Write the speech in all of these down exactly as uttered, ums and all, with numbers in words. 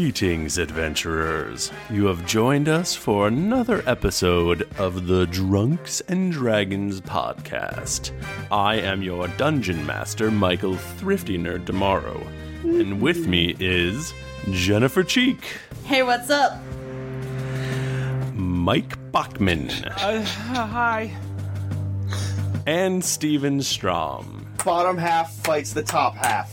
Greetings, adventurers. You have joined us for another episode of the Drunks and Dragons podcast. I am your dungeon master, Michael Thrifty Nerd Tomorrow, and with me is Jennifer Cheek. Hey, what's up? Mike Bachman. Uh, hi. And Steven Strom. Bottom half fights the top half.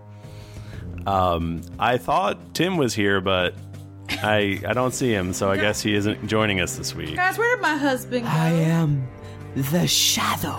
Um, I thought Tim was here, but I I don't see him, so I guess he isn't joining us this week. Guys, where did my husband go? I am the Shadow.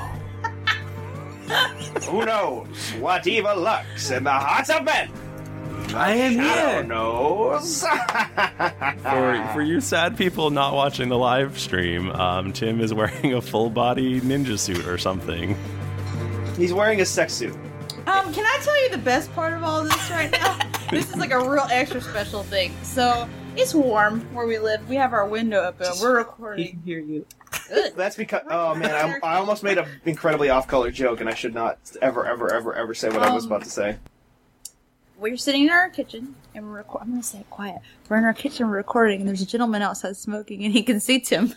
Who knows what evil lurks in the hearts of men? I am Shadow here. knows. For, for you sad people not watching the live stream, um, Tim is wearing a full-body ninja suit or something. He's wearing a sex suit. Um, can I tell you the best part of all this right now? This is like a real extra special thing. So, it's warm where we live. We have our window open. We're recording. Hear you. Good. That's because, oh man, I, I almost made an incredibly off-color joke, and I should not ever, ever, ever, ever say what I was Um, about to say. We're sitting in our kitchen, and we're recording. I'm going to say it quiet. We're in our kitchen recording, and there's a gentleman outside smoking, and he can see Tim.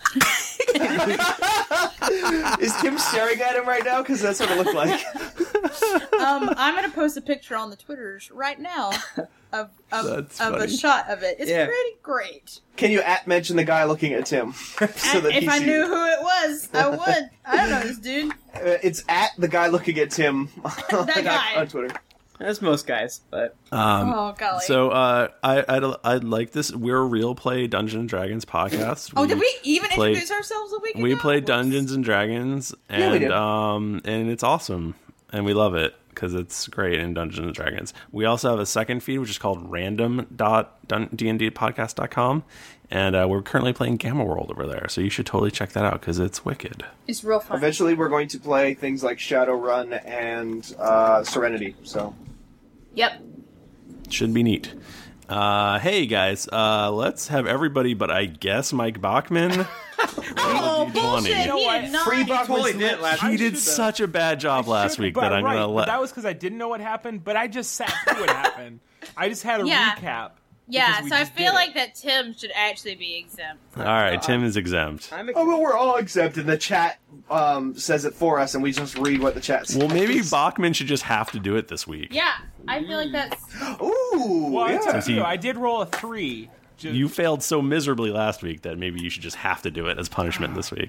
Is Tim staring at him right now? Because that's what it looked like. um, I'm going to post a picture on the Twitters right now of of, That's of a funny. shot of it. It's Yeah. pretty great. Can you at mention the guy looking at Tim? so And that if he I sees- knew who it was, I would. I don't know this dude. Uh, it's at the guy looking at Tim on, That guy. on Twitter. That's most guys, but Um, Oh, golly. So uh, I I'd, I'd like this. We're a real play Dungeons and Dragons podcast. Oh, did we even played- introduce ourselves a week ago? We play Whoops. Dungeons and Dragons, and Yeah, we did. um, and it's awesome, and we love it because it's great in Dungeons and Dragons. We also have a second feed which is called random dot d n d podcast dot com, and uh, we're currently playing Gamma World over there, so you should totally check that out because it's wicked. It's real fun. Eventually, we're going to play things like Shadowrun and uh, Serenity. So. Yep. Should be neat. Uh, hey guys, uh, let's have everybody, but I guess Mike Bachman. Oh, bullshit. You know He what? did not. Free Bachman's totally did last He I did should've. such a bad job last Should've, week but that I'm right, gonna but let. that was because I didn't know what happened, but I just sat through what happened. I just had a Yeah. recap. Yeah, because we so I just feel did like it. that Tim should actually be exempt. All right, Tim is exempt. I'm Oh, but we're all exempt, and the chat um, says it for us, and we just read what the chat says. Well, maybe Bachman should just have to do it this week. Yeah, I feel like that's... Ooh, Well, I yeah. took Since he- two. I did roll a three. Just, You failed so miserably last week that maybe you should just have to do it as punishment this week.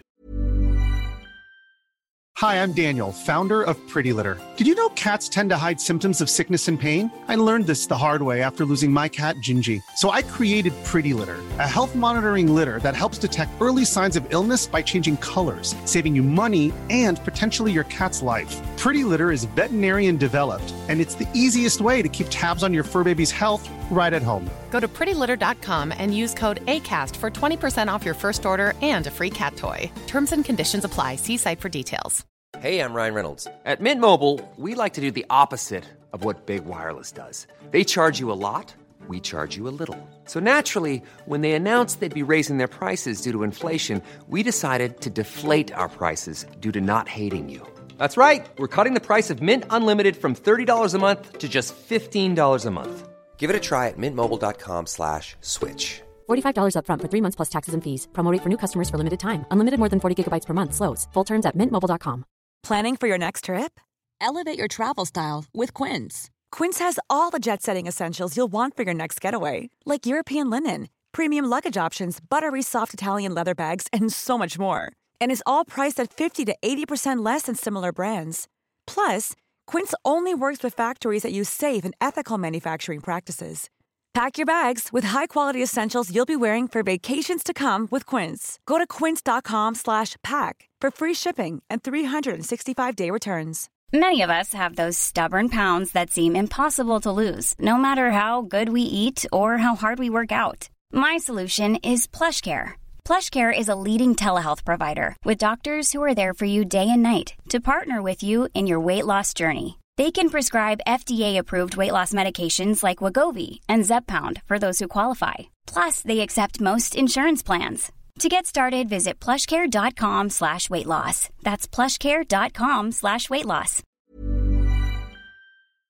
Hi, I'm Daniel, founder of Pretty Litter. Did you know cats tend to hide symptoms of sickness and pain? I learned this the hard way after losing my cat, Gingy. So I created Pretty Litter, a health monitoring litter that helps detect early signs of illness by changing colors, saving you money and potentially your cat's life. Pretty Litter is veterinarian developed, and it's the easiest way to keep tabs on your fur baby's health right at home. Go to pretty litter dot com and use code ACAST for twenty percent off your first order and a free cat toy. Terms and conditions apply. See site for details. Hey, I'm Ryan Reynolds. At Mint Mobile, we like to do the opposite of what Big Wireless does. They charge you a lot, we charge you a little. So naturally, when they announced they'd be raising their prices due to inflation, we decided to deflate our prices due to not hating you. That's right. We're cutting the price of Mint Unlimited from thirty dollars a month to just fifteen dollars a month. Give it a try at mintmobile.com slash switch. forty-five dollars up front for three months plus taxes and fees. Promo rate for new customers for limited time. Unlimited more than forty gigabytes per month. Slows full terms at mint mobile dot com. Planning for your next trip? Elevate your travel style with Quince. Quince has all the jet-setting essentials you'll want for your next getaway, like European linen, premium luggage options, buttery soft Italian leather bags, and so much more. And is all priced at fifty to eighty percent less than similar brands. Plus, Quince only works with factories that use safe and ethical manufacturing practices. Pack your bags with high-quality essentials you'll be wearing for vacations to come with Quince. Go to quince.com slash pack for free shipping and three sixty-five day returns. Many of us have those stubborn pounds that seem impossible to lose, no matter how good we eat or how hard we work out. My solution is PlushCare. PlushCare is a leading telehealth provider with doctors who are there for you day and night to partner with you in your weight loss journey. They can prescribe F D A-approved weight loss medications like Wegovy and Zepbound for those who qualify. Plus, they accept most insurance plans. To get started, visit plushcare.com slash weight loss. That's plushcare.com slash weight loss.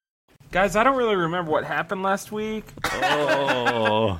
Guys, I don't really remember what happened last week. Oh.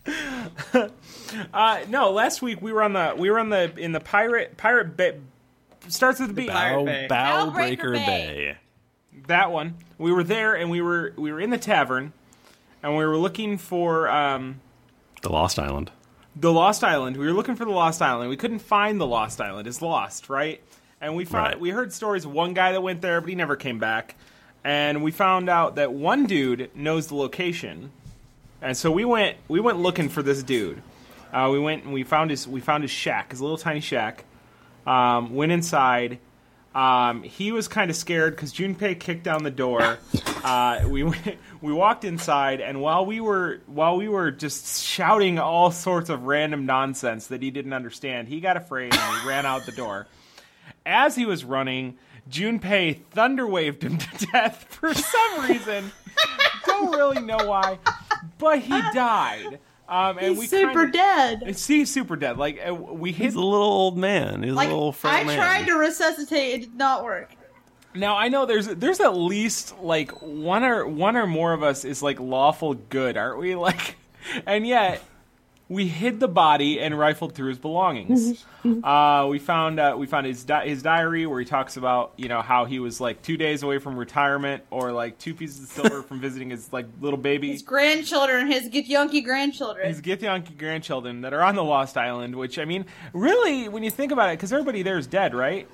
uh, no, last week we were on the we were on the in the pirate pirate bay. Starts with the B. Bow, Bay. Bow Bowbreaker Breaker Bay. Bay. That one. We were there, and we were we were in the tavern, and we were looking for um, The Lost Island. the Lost Island. We were looking for the Lost Island. We couldn't find the Lost Island. It's lost, right? And we found Right. we heard stories of one guy that went there, but he never came back. And we found out that one dude knows the location, and so we went we went looking for this dude. Uh, we went and we found his we found his shack, his little tiny shack. Um, went inside. Um, he was kind of scared because Junpei kicked down the door. Uh, we went, we walked inside, and while we were while we were just shouting all sorts of random nonsense that he didn't understand, he got afraid and he ran out the door. As he was running, Junpei thunderwaved him to death for some reason. Don't really know why, but he died. Um, and He's we super kinda, dead. See, super dead. Like uh, we hit. He's a little old man. He's Like a little frail I man. tried to resuscitate, it did not work. Now I know there's there's at least like one or one or more of us is like lawful good, aren't we? Like, and yet we hid the body and rifled through his belongings. uh, we found uh, we found his di- his diary where he talks about you know how he was like two days away from retirement or like two pieces of silver from visiting his like little baby. His grandchildren, his Githyanki grandchildren. His Githyanki grandchildren that are on the Lost Island, which I mean, really, when you think about it, because everybody there is dead, right?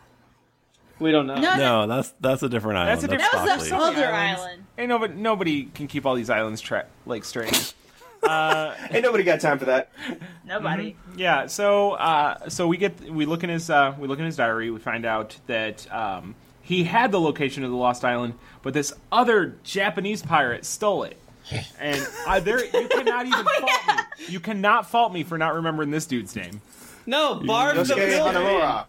We don't know. No, No, that's that's a different island. That's a different- that was the Stockley. other Islands. island. Ain't nobody nobody can keep all these islands tra- like straight. Ain't nobody got time for that. Nobody. Yeah, so uh, so we get we look in his uh, we look in his diary. We find out that um, he had the location of the Lost Island, but this other Japanese pirate stole it. And I, there you cannot even Oh, fault me. You cannot fault me for not remembering this dude's name. No, Barb the Yosuke Builder. Hanamura.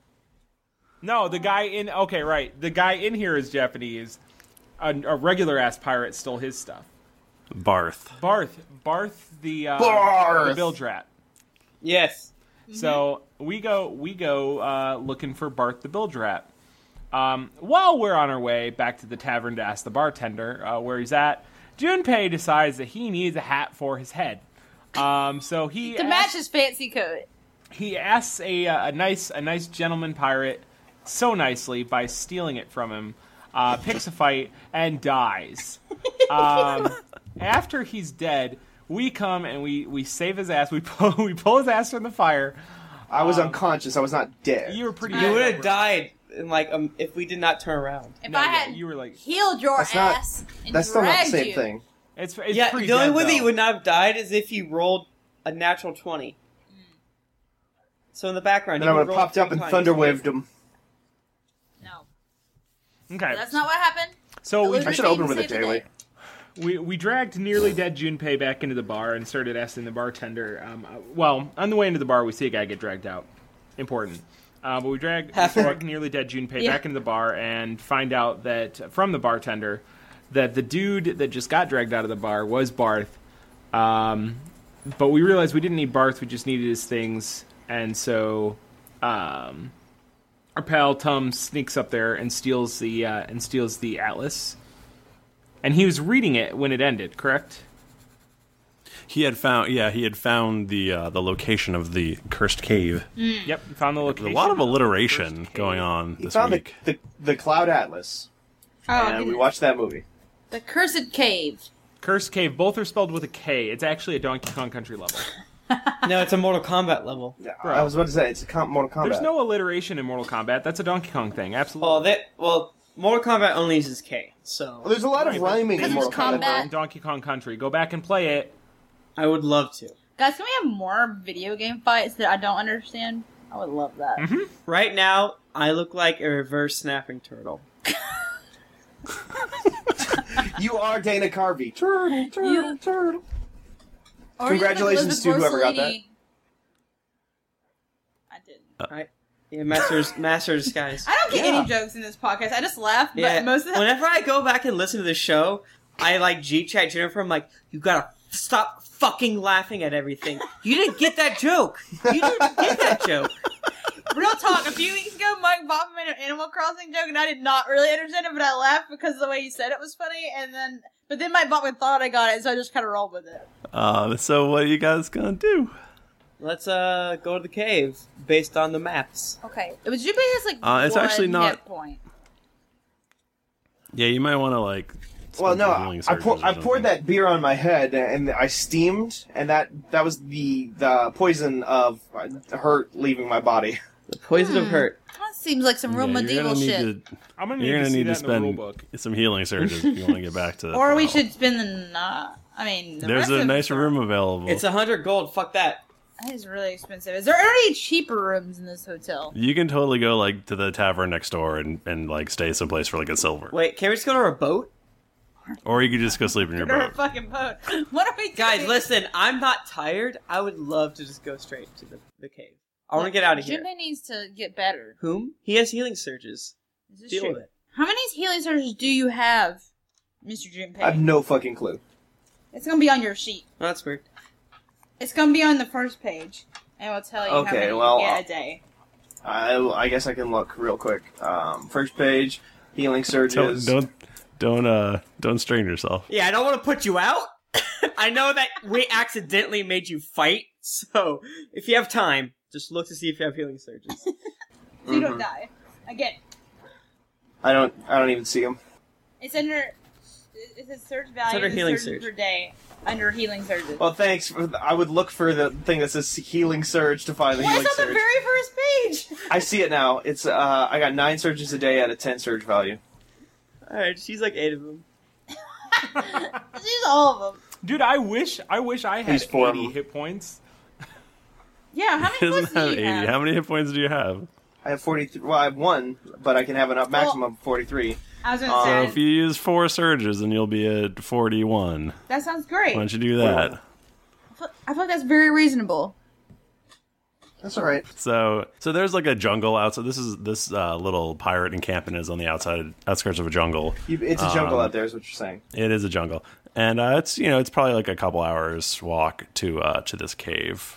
No, the guy in okay, right. The guy in here is Japanese. A, a regular ass pirate stole his stuff. Barth. Barth, Barth, the uh, Barth! the Bildrat. Yes. So we go we go uh, looking for Barth the Bildrat. Um, while we're on our way back to the tavern to ask the bartender uh, where he's at, Junpei decides that he needs a hat for his head. Um, so he To asks, match his fancy coat. he asks a uh, a nice a nice gentleman pirate so nicely by stealing it from him. Uh, picks a fight and dies. Um, after he's dead, we come and we, we save his ass. We pull we pull his ass from the fire. I was Um, unconscious. I was not dead. You were pretty. You would have died in like um, if we did not turn around. If No, I yeah, had you were like healed your That's not- ass and That's still not the dragged same you. thing. it's, it's Yeah, pretty the only dead, way that you though. would not have died is if you rolled a natural twenty. So in the background, Then you I would would have roll popped up three and times. thunder waved him. No, Okay, that's not what happened. so we, I should open with a daily. we we dragged nearly dead Junpei back into the bar and started asking the bartender. Um, uh, well, on the way into the bar, we see a guy get dragged out. Important. Uh, but we drag, Half we drag nearly dead Junpei Yeah. back into the bar and find out that from the bartender that the dude that just got dragged out of the bar was Barth. Um, but we realized we didn't need Barth; we just needed his things, and so um, our pal Tum sneaks up there and steals the uh, and steals the atlas. And he was reading it when it ended, correct? He had found, yeah, he had found the uh, the location of the cursed cave. Yep, found the There's location. a lot of alliteration going on He this found the, week. the the Cloud Atlas, Oh, and we goodness. watched that movie. The Cursed Cave. Cursed Cave. Both are spelled with a K. It's actually a Donkey Kong Country level. No, it's a Mortal Kombat level. Yeah, I was about to say it's a com- Mortal Kombat. There's no alliteration in Mortal Kombat. That's a Donkey Kong thing. Absolutely. Well, that well, Mortal Kombat only uses K. So Well, there's a lot of rhyming in Because Mortal it's Kombat. combat. in Donkey Kong Country. Go back and play it. I would love to. Guys, can we have more video game fights that I don't understand? I would love that. Mm-hmm. Right now, I look like a reverse snapping turtle. You are Dana Carvey. Turtle, turtle, You- turtle. Or Congratulations to whoever got that. Mussolini. I didn't. Right? Yeah, Masters, Master of Disguise. I don't get Yeah. any jokes in this podcast. I just laugh, but Yeah. most of the Whenever I go back and listen to the show, I like G chat Jennifer. I'm like, you gotta stop fucking laughing at everything. You didn't get that joke. You didn't get that joke. real talk. A few weeks ago, Mike bought me an Animal Crossing joke, and I did not really understand it, but I laughed because the way he said it was funny, and then, but then Mike bought me thought I got it, so I just kind of rolled with it. Uh, so what are you guys gonna do? Let's uh go to the cave based on the maps. Okay. But Junpei has like Uh, it's one actually not- hit point. Yeah, you might want to like. Well, spend no, some healing I, pour, surges or I something. poured that beer on my head and I steamed, and that that was the the poison of hurt leaving my body. The poison of Hmm. hurt. That seems like some real Yeah, you're medieval gonna need shit. to- I'm gonna need You're to gonna see need to that in the spend rule book. some healing surges if you want to get back to. Or we well, should spend the. Uh, I mean, the There's rest a of nice room available. It's a hundred gold. Fuck that. That is really expensive. Is there any cheaper rooms in this hotel? You can totally go like to the tavern next door and, and like stay someplace for like a silver. Wait, can we just go to our boat? Or you could just go sleep in your Or a boat. fucking boat. What are we doing? Guys, listen. I'm not tired. I would love to just go straight to the, the cave. I want to get out of here. Junpei needs to get better. Whom? He has healing surges. Is this Deal true? with it. How many healing surges do you have, Mister Junpei? I have no fucking clue. It's gonna be on your sheet. Oh, that's weird. It's gonna be on the first page, and it'll tell you how Okay, many well, you uh, get a day. I, I guess I can look real quick. Um, first page, healing Don't surges. don't don't uh don't strain yourself. Yeah, I don't want to put you out. I know that we accidentally made you fight, so if you have time, just look to see if you have healing surges. So you don't Mhm. die. Again, I don't. I don't even see them. it's under. It says surge value. under and healing surges surge. per day. Under healing surges. Well, thanks. For the, I would look for the thing that says healing surge to find the Well, healing it's on surge. the very first page. I see it now. It's uh, I got nine surges a day at a ten surge value. Alright, she's like eight of them. Use all of them. Dude, I wish I wish I had He's four of eighty them. hit points. Yeah, how many He doesn't points do have you eighty. have? How many hit points do you have? I have forty-three. Well, I have one, but I can have a maximum of forty-three. I was gonna Um, So say if you use four surges, then you'll be at forty-one. that sounds great. Why don't you do that? I feel, I feel like that's very reasonable. That's all right. So, so there's like a jungle outside. This is this uh, little pirate encampment is on the outside outskirts of a jungle. You, it's a jungle Um, out there, is what you're saying. It is a jungle, and uh, it's you know it's probably like a couple hours walk to uh, to this cave.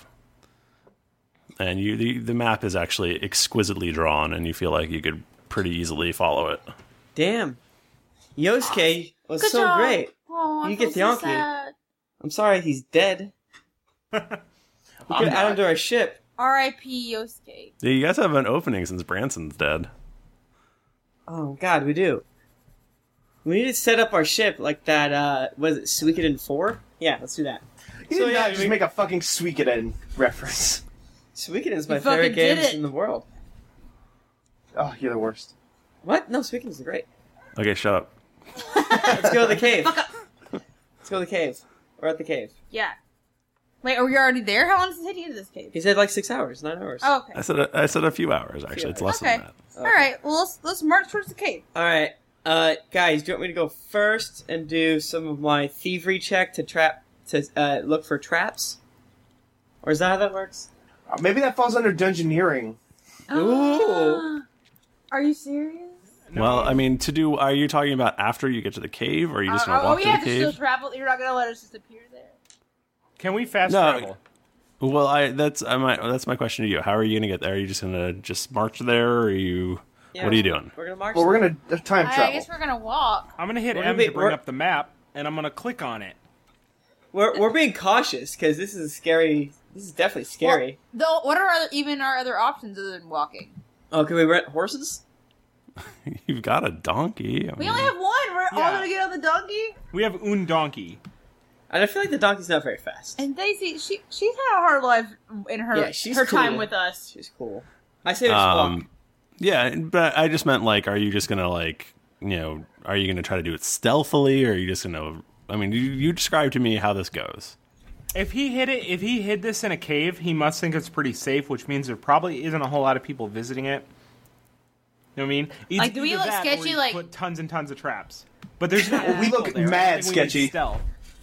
And you the, the map is actually exquisitely drawn, and you feel like you could pretty easily follow it. Damn. Yosuke was Good so job. great. Oh, I You feel get the so Yankee. sad. I'm sorry he's dead. We could add him to our ship. R I P Yosuke. Yeah, you guys have an opening since Branson's dead. Oh god, we do. We need to set up our ship like that, uh, was it Suikoden four? Yeah, let's do that. You So, did yeah, not just we- make a fucking Suikoden reference. Suikoden is my You fucking favorite did games it. in the world. Oh, you're the worst. What? No, Suikoden is great. Okay, shut up. Let's go to the cave. Let's go to the cave. We're at the cave. Yeah. Wait, are we already there? How long does it take to get to this cave? He said like six hours, nine hours. Oh, okay. I said a, I said a few hours actually. It's less Okay. than that. All right. Well, let's let's march towards the cave. All right, uh, guys, do you want me to go first and do some of my thievery check to trap to uh, look for traps, or is that how that works? Uh, maybe that falls under dungeoneering. Ooh. Are you serious? Well, I mean, to do. Are you talking about after you get to the cave, or are you just Uh, gonna oh, walk we to have the to cave? still travel. You're not gonna let us just appear there. Can we fast No. travel? Well, I that's I might that's my question to you. How are you gonna get there? Are you just gonna just march there, or are you? Yeah, what are you doing? We're gonna march. Well, we're gonna uh, time I, I travel. guess we're gonna walk. I'm gonna hit We're M gonna be- to bring we're- up the map, and I'm gonna click on it. We're we're being cautious because this is a scary. This is definitely scary. Though, what are other, even our other options other than walking? Oh, can we rent horses? You've got a donkey. I We mean, only have one. We're all Yeah. gonna get on the donkey. We have un donkey. And I feel like the donkey's not very fast. And Daisy, she she's had a hard life in her Yeah, she's her time cool. with us. She's cool. I say we just walk. Um, yeah, but I just meant like, are you just gonna like, you know, are you gonna try to do it stealthily, or are you just gonna? I mean, you, you describe to me how this goes. If he hid it, if he hid this in a cave, he must think it's pretty safe, which means there probably isn't a whole lot of people visiting it. You know what I mean? It's Like, do we either look that or sketchy, he's like- put tons and tons of traps? But there's no. We look people there. I mad think we need sketchy. stealth.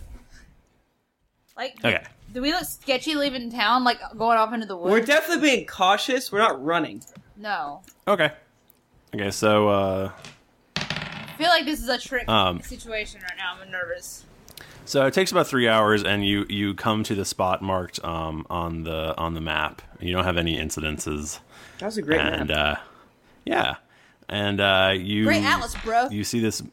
Like, Okay. do we look sketchy leaving town, like going off into the woods? We're definitely being cautious. We're not running. no. Okay. Okay. So, uh, I feel like this is a trick Um, situation right now. I'm nervous. so it takes about three hours, and you you come to the spot marked um on the on the map. You don't have any incidences. That was a great and map. uh, Yeah, and uh, you Great atlas, bro. You see this.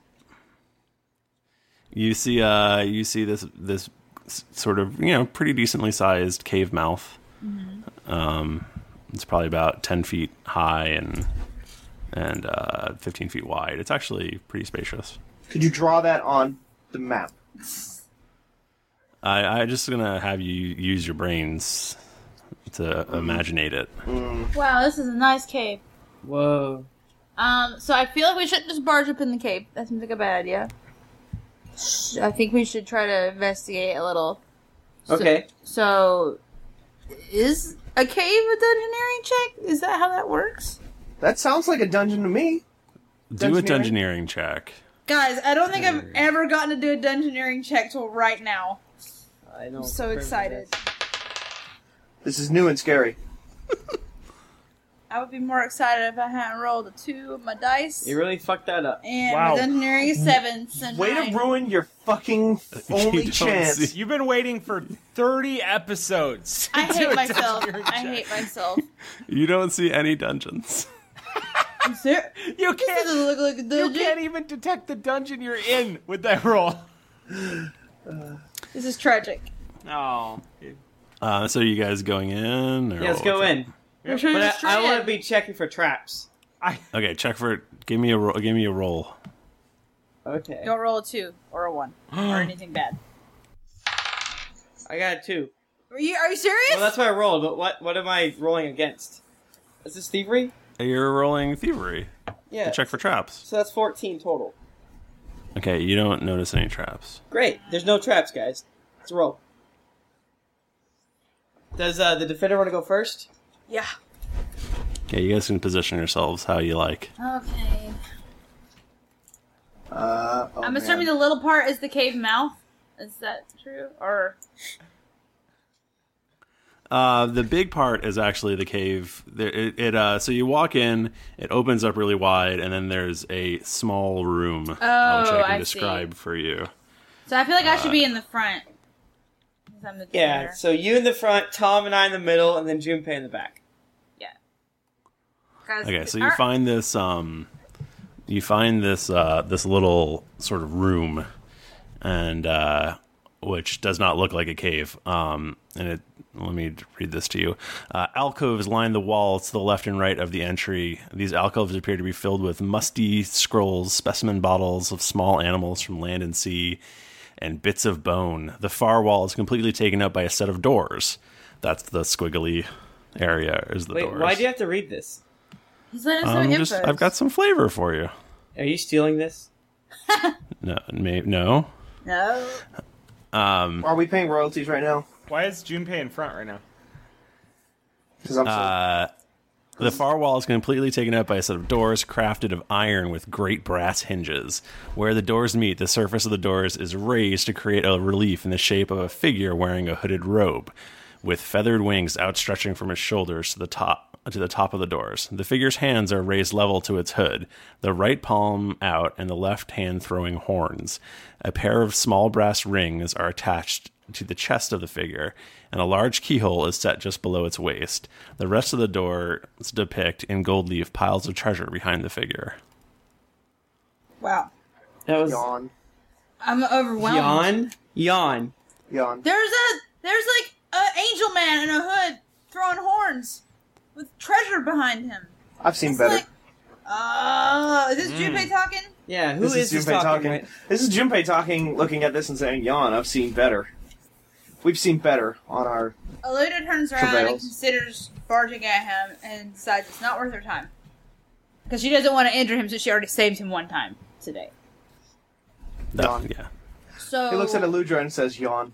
You see, uh, you see this this sort of you know pretty decently sized cave mouth. Mm-hmm. Um, it's probably about ten feet high and and uh, fifteen feet wide. It's actually pretty spacious. Could you draw that on the map? I I'm just gonna have you use your brains to mm-hmm. imaginate it. Mm. Wow, this is a nice cave. Whoa. Um, so I feel like we shouldn't just barge up in the cave. That seems like a bad idea. I think we should try to investigate a little. So, Okay. So, is a cave a dungeoneering check? Is that how that works? That sounds like a dungeon to me. Do a dungeoneering check. Guys, I don't think I've ever gotten to do a dungeoneering check till right now. I know. I'm so excited. This is new and scary. I would be more excited if I hadn't rolled a two of my dice. You really fucked that up. And Wow. my dungeoneering is seven. So Way nine. to ruin your fucking only You don't chance. see- You've been waiting for thirty episodes. I to do hate a myself. dungeoneering I check. hate myself. You don't see any dungeons. Is there? You This can't. doesn't look like a You dungeon. can't even detect the dungeon you're in with that roll. This is tragic. Oh. Uh, so you guys going in? Or Yeah, let's go in. We're trying But to I, destroy I want it. to be checking for traps. I. Okay, check for. Give me a roll. Give me a roll. Okay. Don't roll a two or a one or anything bad. I got a two. Are you Are you serious? Well, that's what I rolled, but what what am I rolling against? Is this thievery? You're rolling thievery. Yeah. To check for traps. So that's fourteen total. Okay, you don't notice any traps. Great. There's no traps, guys. Let's roll. Does uh, the defender want to go first? Yeah. Okay, you guys can position yourselves how you like. Okay. Uh, oh, I'm man. assuming the little part is the cave mouth. Is that true? Or Uh, the big part is actually the cave. There, it, it uh, so you walk in, it opens up really wide, and then there's a small room, uh, which I Oh, can I describe see. for you. so I feel like I Uh, should be in the front. 'Cause I'm the Yeah. defender. So you in the front, Tom and I in the middle, and then Junpei in the back. Yeah. Guys, Okay, so you are- find this um, you find this uh, this little sort of room, and uh, which does not look like a cave. Um, and it let me read this to you. Uh, alcoves line the walls to the left and right of the entry. These alcoves appear to be filled with musty scrolls, specimen bottles of small animals from land and sea, and bits of bone. The far wall is completely taken up by a set of doors. That's the squiggly area. Is the Wait, doors? why do you have to read this? He's letting us Um, know just, infos. I've got some flavor for you. Are you stealing this? No, may, no. No. Um, Are we paying royalties right now? Why is Junpei in front right now? Because I'm so... uh, the far wall is completely taken up by a set of doors crafted of iron with great brass hinges. Where the doors meet, the surface of the doors is raised to create a relief in the shape of a figure wearing a hooded robe, with feathered wings outstretching from its shoulders to the top to the top of the doors. The figure's hands are raised level to its hood, the right palm out and the left hand throwing horns. A pair of small brass rings are attached to the chest of the figure, and a large keyhole is set just below its waist. The rest of the doors depict in gold leaf piles of treasure behind the figure. Wow. That was Yawn. I'm overwhelmed. yawn. Yawn. Yawn. There's a there's like an angel man in a hood throwing horns with treasure behind him. I've seen It's better. like, uh, is this Junpei talking? Yeah. Who this is is this Junpei talking? talking. Right? This is Junpei talking, looking at this and saying, "Yawn. I've seen better. We've seen better on our." Aluna turns around and Travails. considers barging at him and decides it's not worth her time. Because she doesn't want to injure him since she already saved him one time today. That- Yawn. yeah. So He looks at Aludra and says, "Yawn."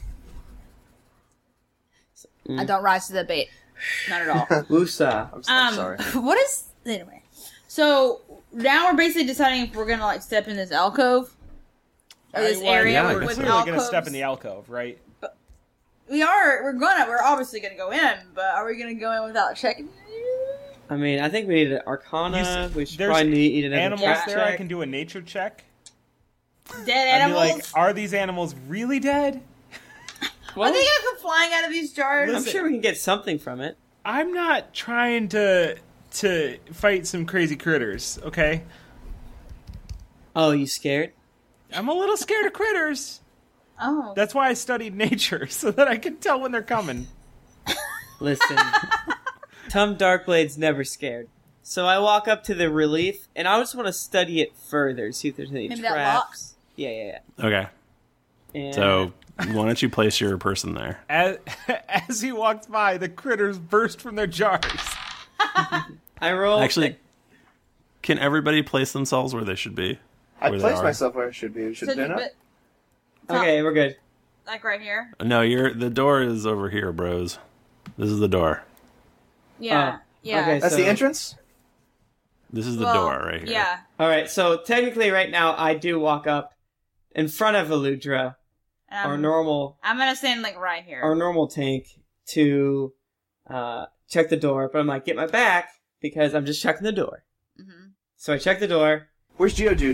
I don't rise to the bait. Not at all. Wusa. I'm, so, I'm Um, sorry. what is anyway? So now we're basically deciding if we're gonna like step in this alcove or this I- well, area yeah, with, we're with clearly alcoves. gonna step in the alcove, right? We are. We're gonna. We're obviously gonna go in, but are we gonna go in without checking? I mean, I think we need an Arcana. You s- we should there's probably need another Animals trap there. I check. can do a nature check. Dead I'd be animals. like, are these animals really dead? Are they gonna come flying out of these jars? I'm sure we can get something from it. I'm not trying to to fight some crazy critters, okay? Oh, you scared? I'm a little scared of critters. Oh. That's why I studied nature, so that I can tell when they're coming. Listen, Tom Darkblade's never scared. So I walk up to the relief, and I just want to study it further, see if there's any Maybe traps. that locks? Yeah, yeah, yeah. Okay. And So, why don't you place your person there? As, as he walks by, the critters burst from their jars. I roll. Actually, can everybody place themselves where they should be? I Where they placed are? myself where I should be. Should So, they not? but, Okay, we're good. like right here? No, you're the door is over here, bros. This is the door. Yeah. Oh, yeah. okay. That's so- the entrance? This is the Well, door right here. Yeah. All right, so technically right now I do walk up in front of Eludra, Um, our normal I'm gonna stand like right here. our normal tank, to uh, check the door, but I'm like, get my back, because I'm just checking the door. Mm-hmm. So I check the door. Where's Geodude?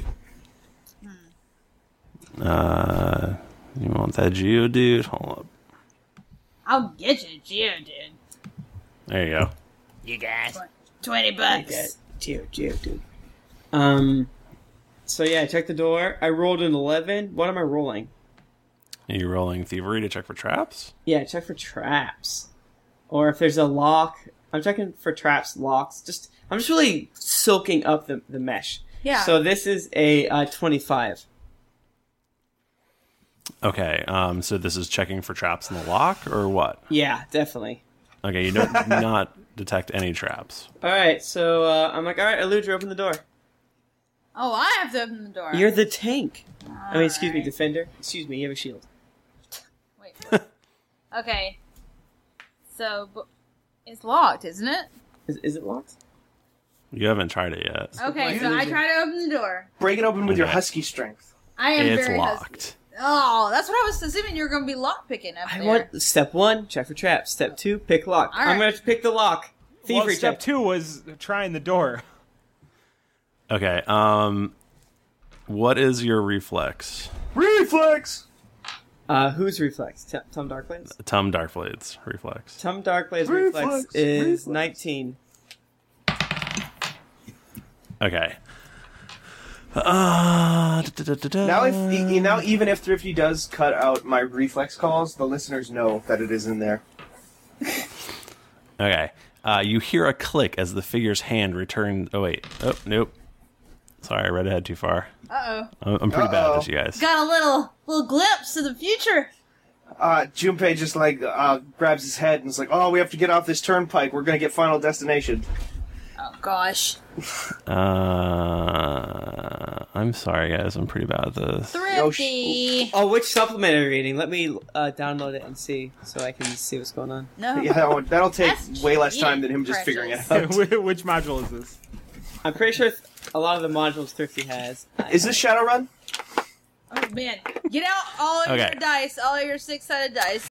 Uh, you want that Geodude? Hold up. I'll get you, Geo, dude. There you go. You guys. Twenty bucks. Geo, Geo, dude. Um, so yeah, I checked the door. I rolled an eleven. What am I rolling? Are you rolling thievery to check for traps? Yeah, check for traps. Or if there's a lock. I'm checking for traps, locks. Just I'm just really soaking up the, the mesh. Yeah. So this is a uh, twenty-five. Okay, um, so this is checking for traps in the lock, or what? Yeah, definitely. Okay, you don't not detect any traps. Alright, so uh, I'm like, alright, Eludra, open the door. Oh, I have to open the door. You're the tank. I mean, excuse me, Alright. defender. Excuse me, you have a shield. Wait. Okay. So, bu- it's locked, isn't it? Is, is it locked? You haven't tried it yet. Okay, so I try to open the door. Break it open with your Okay. husky strength. I am It's very locked. husky. Oh, that's what I was assuming you were going to be lock picking up I there. want step one, check for traps. Step two, pick lock. All I'm right. gonna pick the lock. Well, Thievery step check. two was trying the door. Okay, um, what is your reflex? Reflex! Uh, who's reflex? T- Tom Darkblade's? Tom Darkblade's reflex. Tom Darkblade's Reflex, reflex is reflex. nineteen. Okay. Uh, da, da, da, da. Now, if e- now even if Thrifty does cut out my reflex calls, the listeners know that it is in there. Okay. Uh, you hear a click as the figure's hand returns. Oh, wait. Oh, nope. Sorry, I read ahead too far. Uh-oh. I'm I'm pretty bad Uh-oh. at this, you guys. Got a little little glimpse of the future. Uh, Junpei just like uh, grabs his head and is like, "Oh, we have to get off this turnpike. We're gonna get Final Destination." Oh, gosh. Uh, I'm sorry, guys. I'm pretty bad at this. Thrifty. Oh, which supplement are you reading? Let me uh, download it and see, so I can see what's going on. No. Yeah, that'll, that'll take That's way less cheating, time than him just figuring it Precious. out. Which module is this? I'm pretty sure th- a lot of the modules Thrifty has. Is this Shadowrun? Oh, man. Get out all of Okay. your dice, all of your six-sided dice.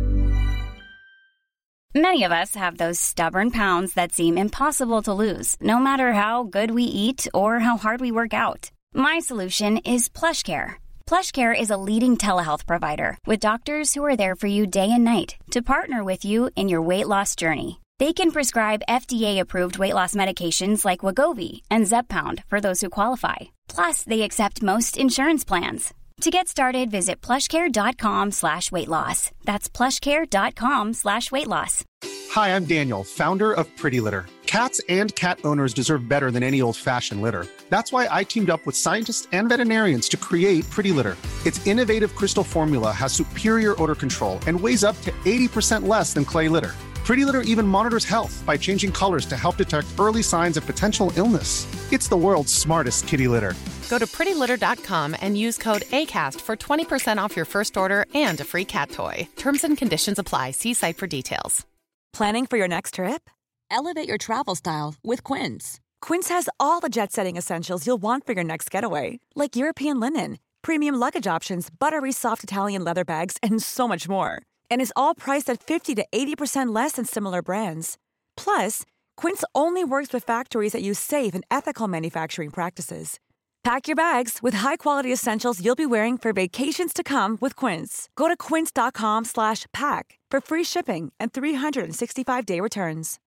Many of us have those stubborn pounds that seem impossible to lose, no matter how good we eat or how hard we work out. My solution is PlushCare. PlushCare is a leading telehealth provider with doctors who are there for you day and night to partner with you in your weight loss journey. They can prescribe F D A-approved weight loss medications like Wegovy and Zepbound for those who qualify. Plus, they accept most insurance plans. To get started, visit plushcare.com slash weight loss. That's plushcare.com slash weight loss. Hi, I'm Daniel, founder of Pretty Litter. Cats and cat owners deserve better than any old-fashioned litter. That's why I teamed up with scientists and veterinarians to create Pretty Litter. Its innovative crystal formula has superior odor control and weighs up to eighty percent less than clay litter. Pretty Litter even monitors health by changing colors to help detect early signs of potential illness. It's the world's smartest kitty litter. Go to pretty litter dot com and use code ACAST for twenty percent off your first order and a free cat toy. Terms and conditions apply. See site for details. Planning for your next trip? Elevate your travel style with Quince. Quince has all the jet-setting essentials you'll want for your next getaway, like European linen, premium luggage options, buttery soft Italian leather bags, and so much more. And is all priced at fifty to eighty percent less than similar brands. Plus, Quince only works with factories that use safe and ethical manufacturing practices. Pack your bags with high-quality essentials you'll be wearing for vacations to come with Quince. Go to quince.com slash pack for free shipping and three sixty-five day returns.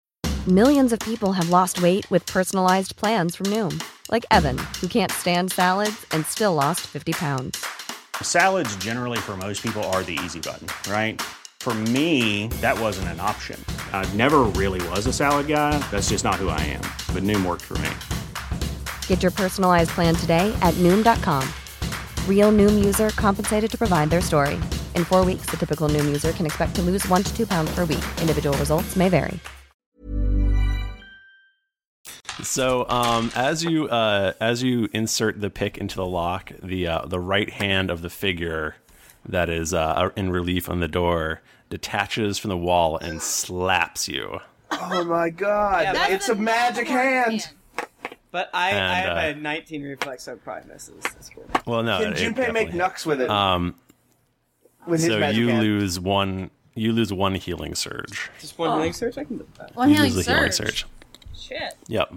Millions of people have lost weight with personalized plans from Noom. Like Evan, who can't stand salads and still lost fifty pounds. Salads generally for most people are the easy button, right? For me, that wasn't an option. I never really was a salad guy. That's just not who I am. But Noom worked for me. Get your personalized plan today at Noom dot com. Real Noom user compensated to provide their story. In four weeks, the typical Noom user can expect to lose one to two pounds per week. Individual results may vary. So, um, as you uh, as you insert the pick into the lock, the uh, the right hand of the figure that is uh, in relief on the door detaches from the wall and slaps you. Oh my god! Yeah, it's a magic hand. hand. But I, And, I have uh, a nineteen reflex, so I probably misses. That's cool. Well, no, Can it Junpei make definitely- knucks with it? Um, with his so magic you hand? lose one. You lose one healing surge. Just one Oh. healing search? I can do that. One you healing lose the healing surge. surge. Shit. Yep.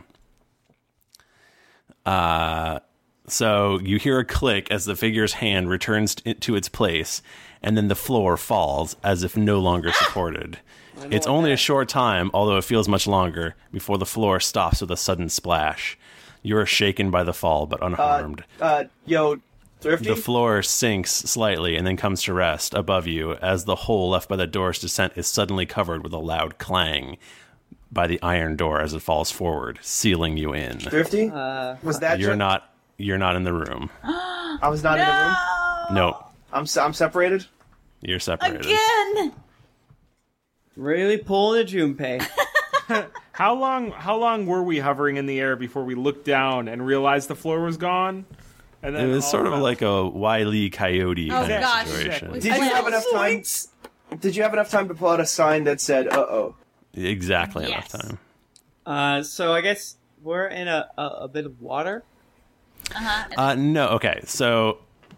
Uh, so you hear a click as the figure's hand returns t- to its place, and then the floor falls as if no longer supported. It's only a short time, although it feels much longer, before the floor stops with a sudden splash. You are shaken by the fall, but unharmed. Uh, yo, Thrifty? The floor sinks slightly and then comes to rest above you as the hole left by the door's descent is suddenly covered with a loud clang by the iron door as it falls forward, sealing you in. Thrifty? Uh, was that You're ju- not. You're not in the room. I was not in the room? Nope. I'm, se- I'm separated? You're separated. Again. Really pulling a Junpei. How long? How long were we hovering in the air before we looked down and realized the floor was gone? And It was all sort of fell? like a Wile E. Coyote Oh, kind gosh. of situation. Did you have enough time? Did you have enough time to pull out a sign that said, uh-oh? Exactly Yes. enough time. Uh, so I guess we're in a, a, a bit of water. Uh-huh. Uh, no, okay. So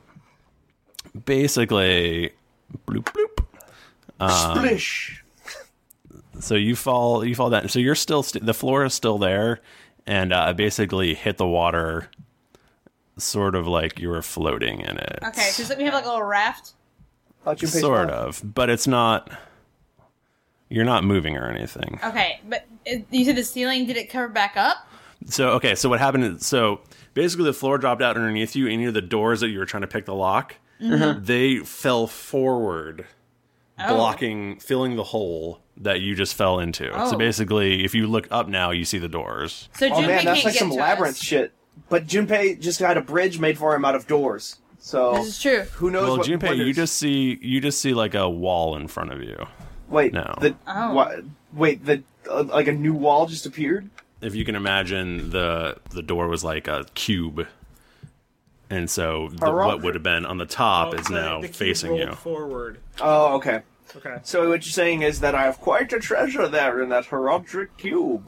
basically, bloop bloop. Um, Splish! So you fall, you fall down. So you're still, st- the floor is still there, and uh, basically hit the water, sort of like you were floating in it. Okay, so it's like we have like a little raft. Oh, Junpei's Sort fine. of, but it's not. You're not moving or anything. Okay, but it, you said the ceiling, did it cover back up? So okay, so what happened is, so basically the floor dropped out underneath you, and you know the doors that you were trying to pick the lock, Mhm. they fell forward, Oh. blocking, filling the hole that you just fell into. Oh. So basically, if you look up now, you see the doors. So Oh Junpei man, that's can't like get some to labyrinth us. shit. But Junpei just had a bridge made for him out of doors. So This is true. who knows Well, what Junpei, you wonders- just see you just see like a wall in front of you. Wait, No. the, Oh. wha- wait, the uh, like a new wall just appeared? If you can imagine, the the door was like a cube, and so the, Hurrah. what would have been on the top Oh, is so now the cube facing rolled you. forward. Oh, okay. Okay. So what you're saying is that I have quite a treasure there in that Herodric cube.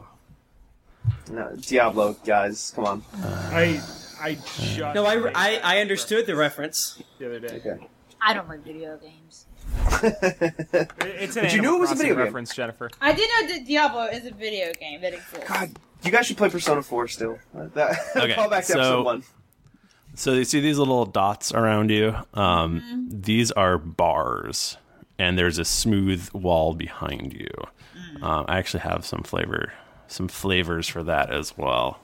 No, Diablo, guys, come on. I I just No, I, I, I understood the reference. the other day. Okay. I don't like video games. It- It's an But you knew Animal it was a Crossing video game. reference, Jennifer. I did know that Diablo is a video game that exists. God, you guys should play Persona four still. Uh, That, Okay, call back to so- episode one. So you see these little dots around you. Um, These are bars, and there's a smooth wall behind you. Um, I actually have some flavor, some flavors for that as well.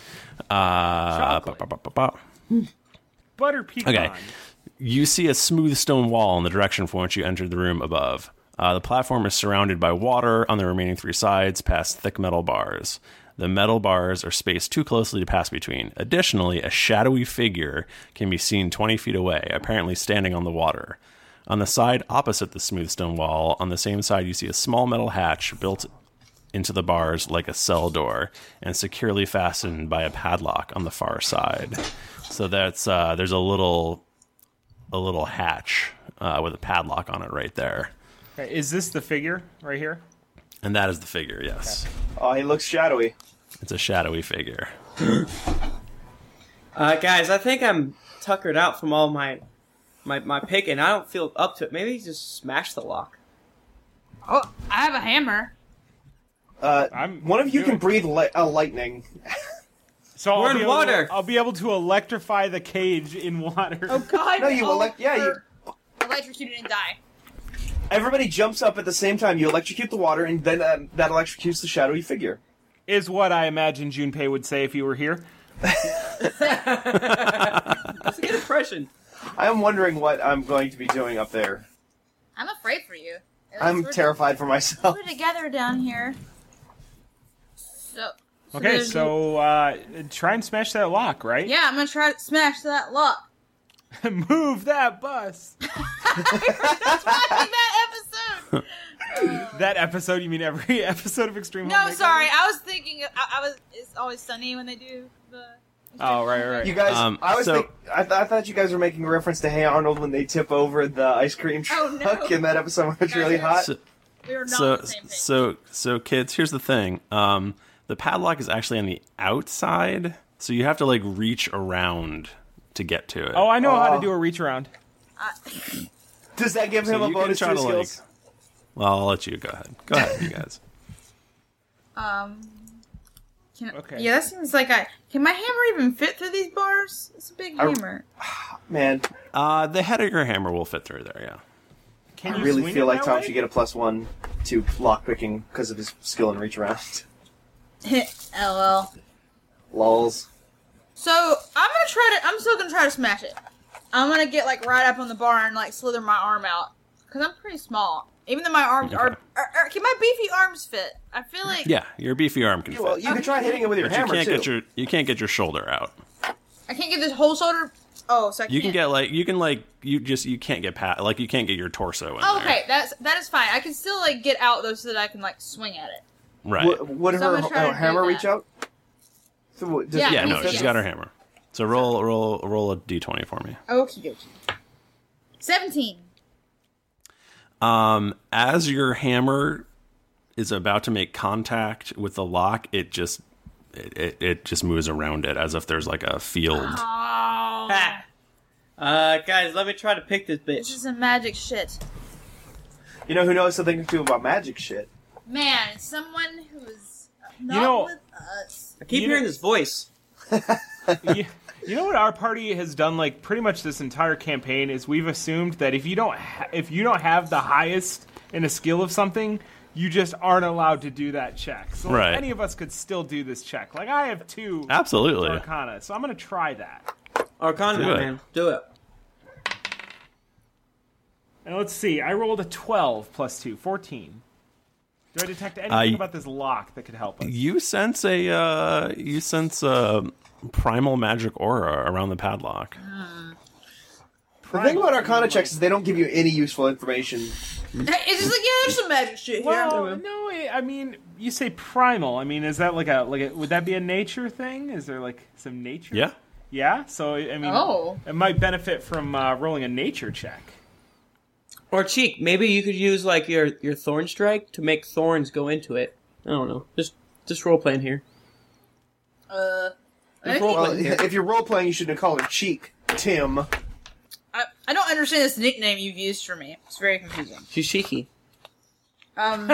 Uh, ba- ba- ba- ba- ba. Butter pecan. Okay. You see a smooth stone wall in the direction from which you entered the room above. Uh, the platform is surrounded by water on the remaining three sides, past thick metal bars. The metal bars are spaced too closely to pass between. Additionally, a shadowy figure can be seen twenty feet away, apparently standing on the water. On the side opposite the smooth stone wall, on the same side, you see a small metal hatch built into the bars like a cell door and securely fastened by a padlock on the far side. So that's uh, there's a little a little hatch uh, with a padlock on it right there, Okay, is this the figure right here? and that is the figure. Yes, Oh, he looks shadowy. it's a shadowy figure. Uh, guys, I think I'm tuckered out from all my my, my picking. I don't feel up to it. Maybe just smash the lock. Oh, I have a hammer. Uh, I'm one of you doing- can breathe li- uh, lightning. So We're I'll in be able to- water. I'll be able to electrify the cage in water. Oh God! No, you oh, elect- yeah, you- or electrocuted and die. Everybody jumps up at the same time. You electrocute the water, and then uh, that electrocutes the shadowy figure. Is what I imagine Junpei would say if he were here. That's a good impression. I am wondering what I'm going to be doing up there. I'm afraid for you. I'm terrified for myself. We're together down here. So. so Okay, there's- so uh, try and smash that lock, right? Yeah, I'm gonna try to smash that lock. Move that bus. That's watching that episode. That episode, you mean every episode of Extreme No, Home Makeover? sorry. I was thinking. I, I was. It's Always Sunny when they do the. Oh, right, right. You guys, Um, I was so- think, I, th- I thought you guys were making a reference to Hey Arnold when they tip over the ice cream Oh, truck no. in that episode when it's really hot. So, We were not so, the same thing. so, so, kids, here's the thing. Um, the padlock is actually on the outside, so you have to like reach around to get to it. Oh, I know how Oh. to do a reach around. Does that give So him a you can bonus to try his to, like- skills? Well, I'll let you go ahead. Go ahead, you guys. Um. Can, Okay. Yeah, that seems like I. Can my hammer even fit through these bars? It's a big I- hammer. Man, Uh, the head of your hammer will fit through there. Yeah. Can I you really swing feel it like that Tom way? should get a plus one to lockpicking because of his skill and reach around. L O L. Lols. So I'm gonna try to. I'm still gonna try to smash it. I'm gonna get like right up on the bar and like slither my arm out because I'm pretty small. Even though my arms are, are, are, can my beefy arms fit? I feel like Yeah, your beefy arm can Yeah, fit. well, you can try hitting it with your but you hammer can't too. get your you can't get your shoulder out. I can't get this whole shoulder. Oh, so I You can can't. get like you can like you just you can't get pat like you can't get your torso in Oh, there. okay, that's that is fine. I can still like get out though so that I can like swing at it. Right. Would, would So I'm her, gonna try her to do hammer that. reach out? So what- does Yeah, it yeah, yes, no, fit? she's got her hammer. So roll roll roll a d twenty for me. Okie dokie. Seventeen. Um, as your hammer is about to make contact with the lock, it just it, it, it just moves around it as if there's like a field. Oh, Ha! Uh, guys, let me try to pick this this bitch. is some magic shit. You know who knows something to do about magic shit? Man, someone who's not You know- with us. I keep You hearing know- this voice. you, you know what our party has done like pretty much this entire campaign is we've assumed that if you don't ha- if you don't have the highest in a skill of something, you just aren't allowed to do that check. So like, Right. any of us could still do this check. Like I have two Absolutely. Arcana, so I'm gonna try that. Arcana, Do it. man. Do it. And let's see, I rolled a twelve plus two, fourteen. Do I detect anything Uh, about this lock that could help us? You sense a uh, you sense a primal magic aura around the padlock. The thing about Arcana checks is they don't give you any useful information. It's just like, yeah, there's some magic shit here. Well, no, I- I mean, you say primal. I mean, is that like a like a, would that be a nature thing? Is there like some nature? Yeah. Yeah. So I mean, Oh. it might benefit from uh, rolling a nature check. Or Cheek, maybe you could use like your your thorn strike to make thorns go into it. I don't know. Just just role playing here. Uh, I, Just role Well, playing here. if you're role playing, you shouldn't call her Cheek, Tim. I, I don't understand this nickname you've used for me. It's very confusing. She's cheeky. Um,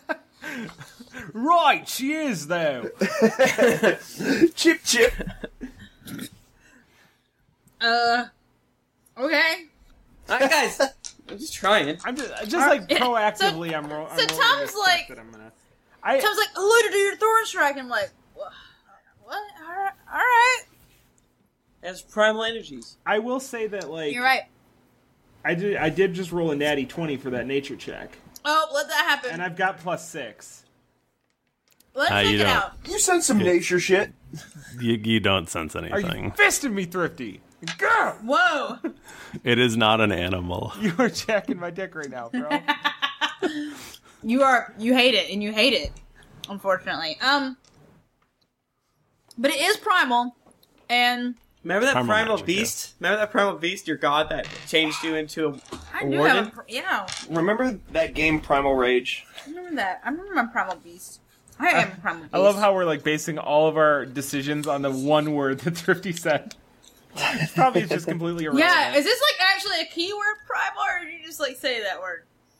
Right, she is though. Chip, chip. uh, okay. Alright, guys. I'm just trying. I'm just just like Yeah, so- proactively. I'm, ro- I'm so rolling Tom's this check like- that I'm gonna. I Tom's like, hello to do your thorn strike. I'm like, what? What? All right. All right. As primal energies. I will say that like You're right. I did I did just roll a natty twenty for that nature check, Oh, let that happen. and I've got plus six. Let's Uh, check you it don't. out. You sent some nature shit. You you don't sense Are you anything. fisting me, Thrifty? Girl, Whoa. It is not an animal. you are jacking my dick right now, bro. You are. You hate it, and you hate it. Unfortunately. Um. But it is primal, and Remember that Primal primal, magic, beast? Remember that primal beast, your god that changed you into a, I a do warden? have a. pr- Yeah. Remember that game Primal Rage? I remember that. I remember my primal beast. I am a primal beast. I love how we're like basing all of our decisions on the one word that Thrifty said. It's probably just completely irrelevant. Yeah, is this like actually a keyword primal, or did you just like say that word?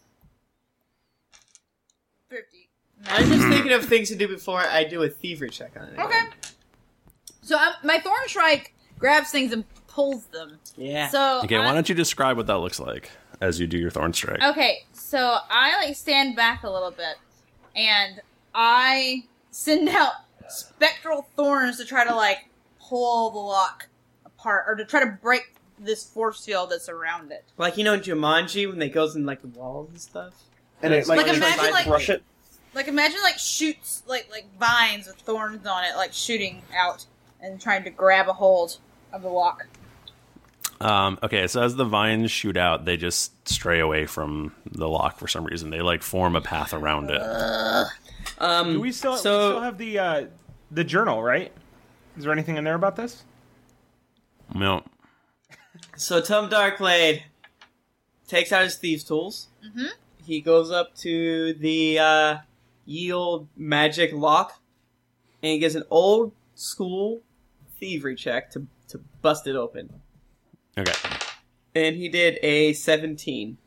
Fifty. I'm just thinking of things to do before I do a thievery check on it. Okay. So um, my thorn strike grabs things and pulls them. Yeah. So Okay, I- why don't you describe what that looks like? as you do your thorn strike. Okay, so I like stand back a little bit, and I send out spectral thorns to try to like pull the lock apart, or to try to break this force field that's around it. Like, you know, in Jumanji when they goes in like the walls and stuff, and it like, like like imagine like brush it. Like imagine like shoots like like vines with thorns on it, like shooting out and trying to grab a hold of the lock. Um, okay, so as the vines shoot out, they just stray away from the lock for some reason. They like form a path around it. Uh, um, Do we still, so, we still have the uh, the journal, right? Is there anything in there about this? No. So Tom Darkblade takes out his thieves' tools. Mm-hmm. He goes up to the uh, yield magic lock, and he gives an old school thievery check to to bust it open. Okay. And he did a seventeen.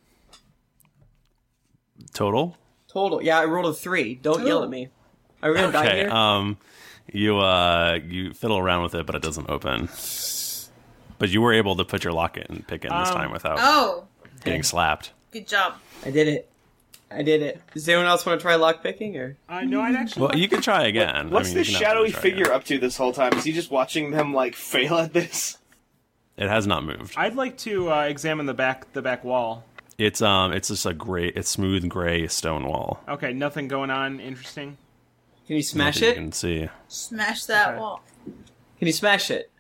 Total? Total. Yeah, I rolled a three. Don't Ooh. yell at me. Are we gonna die Okay, here? um, you, uh, you fiddle around with it, but it doesn't open. But you were able to put your lock in, pick in this Um, time without Oh, getting slapped. good job. I did it. I did it. Does anyone else want to try lock picking or? Uh, no, I'd actually. Well, you can try again. What's I mean, this you can shadowy absolutely try figure again. up to this whole time? Is he just watching them like fail at this? It has not moved. I'd like to uh, examine the back the back wall. It's um, it's just a gray, it's smooth gray stone wall. Okay, nothing going on interesting. Can you smash Nothing it? You can see. Smash that Okay. wall. Can you smash it?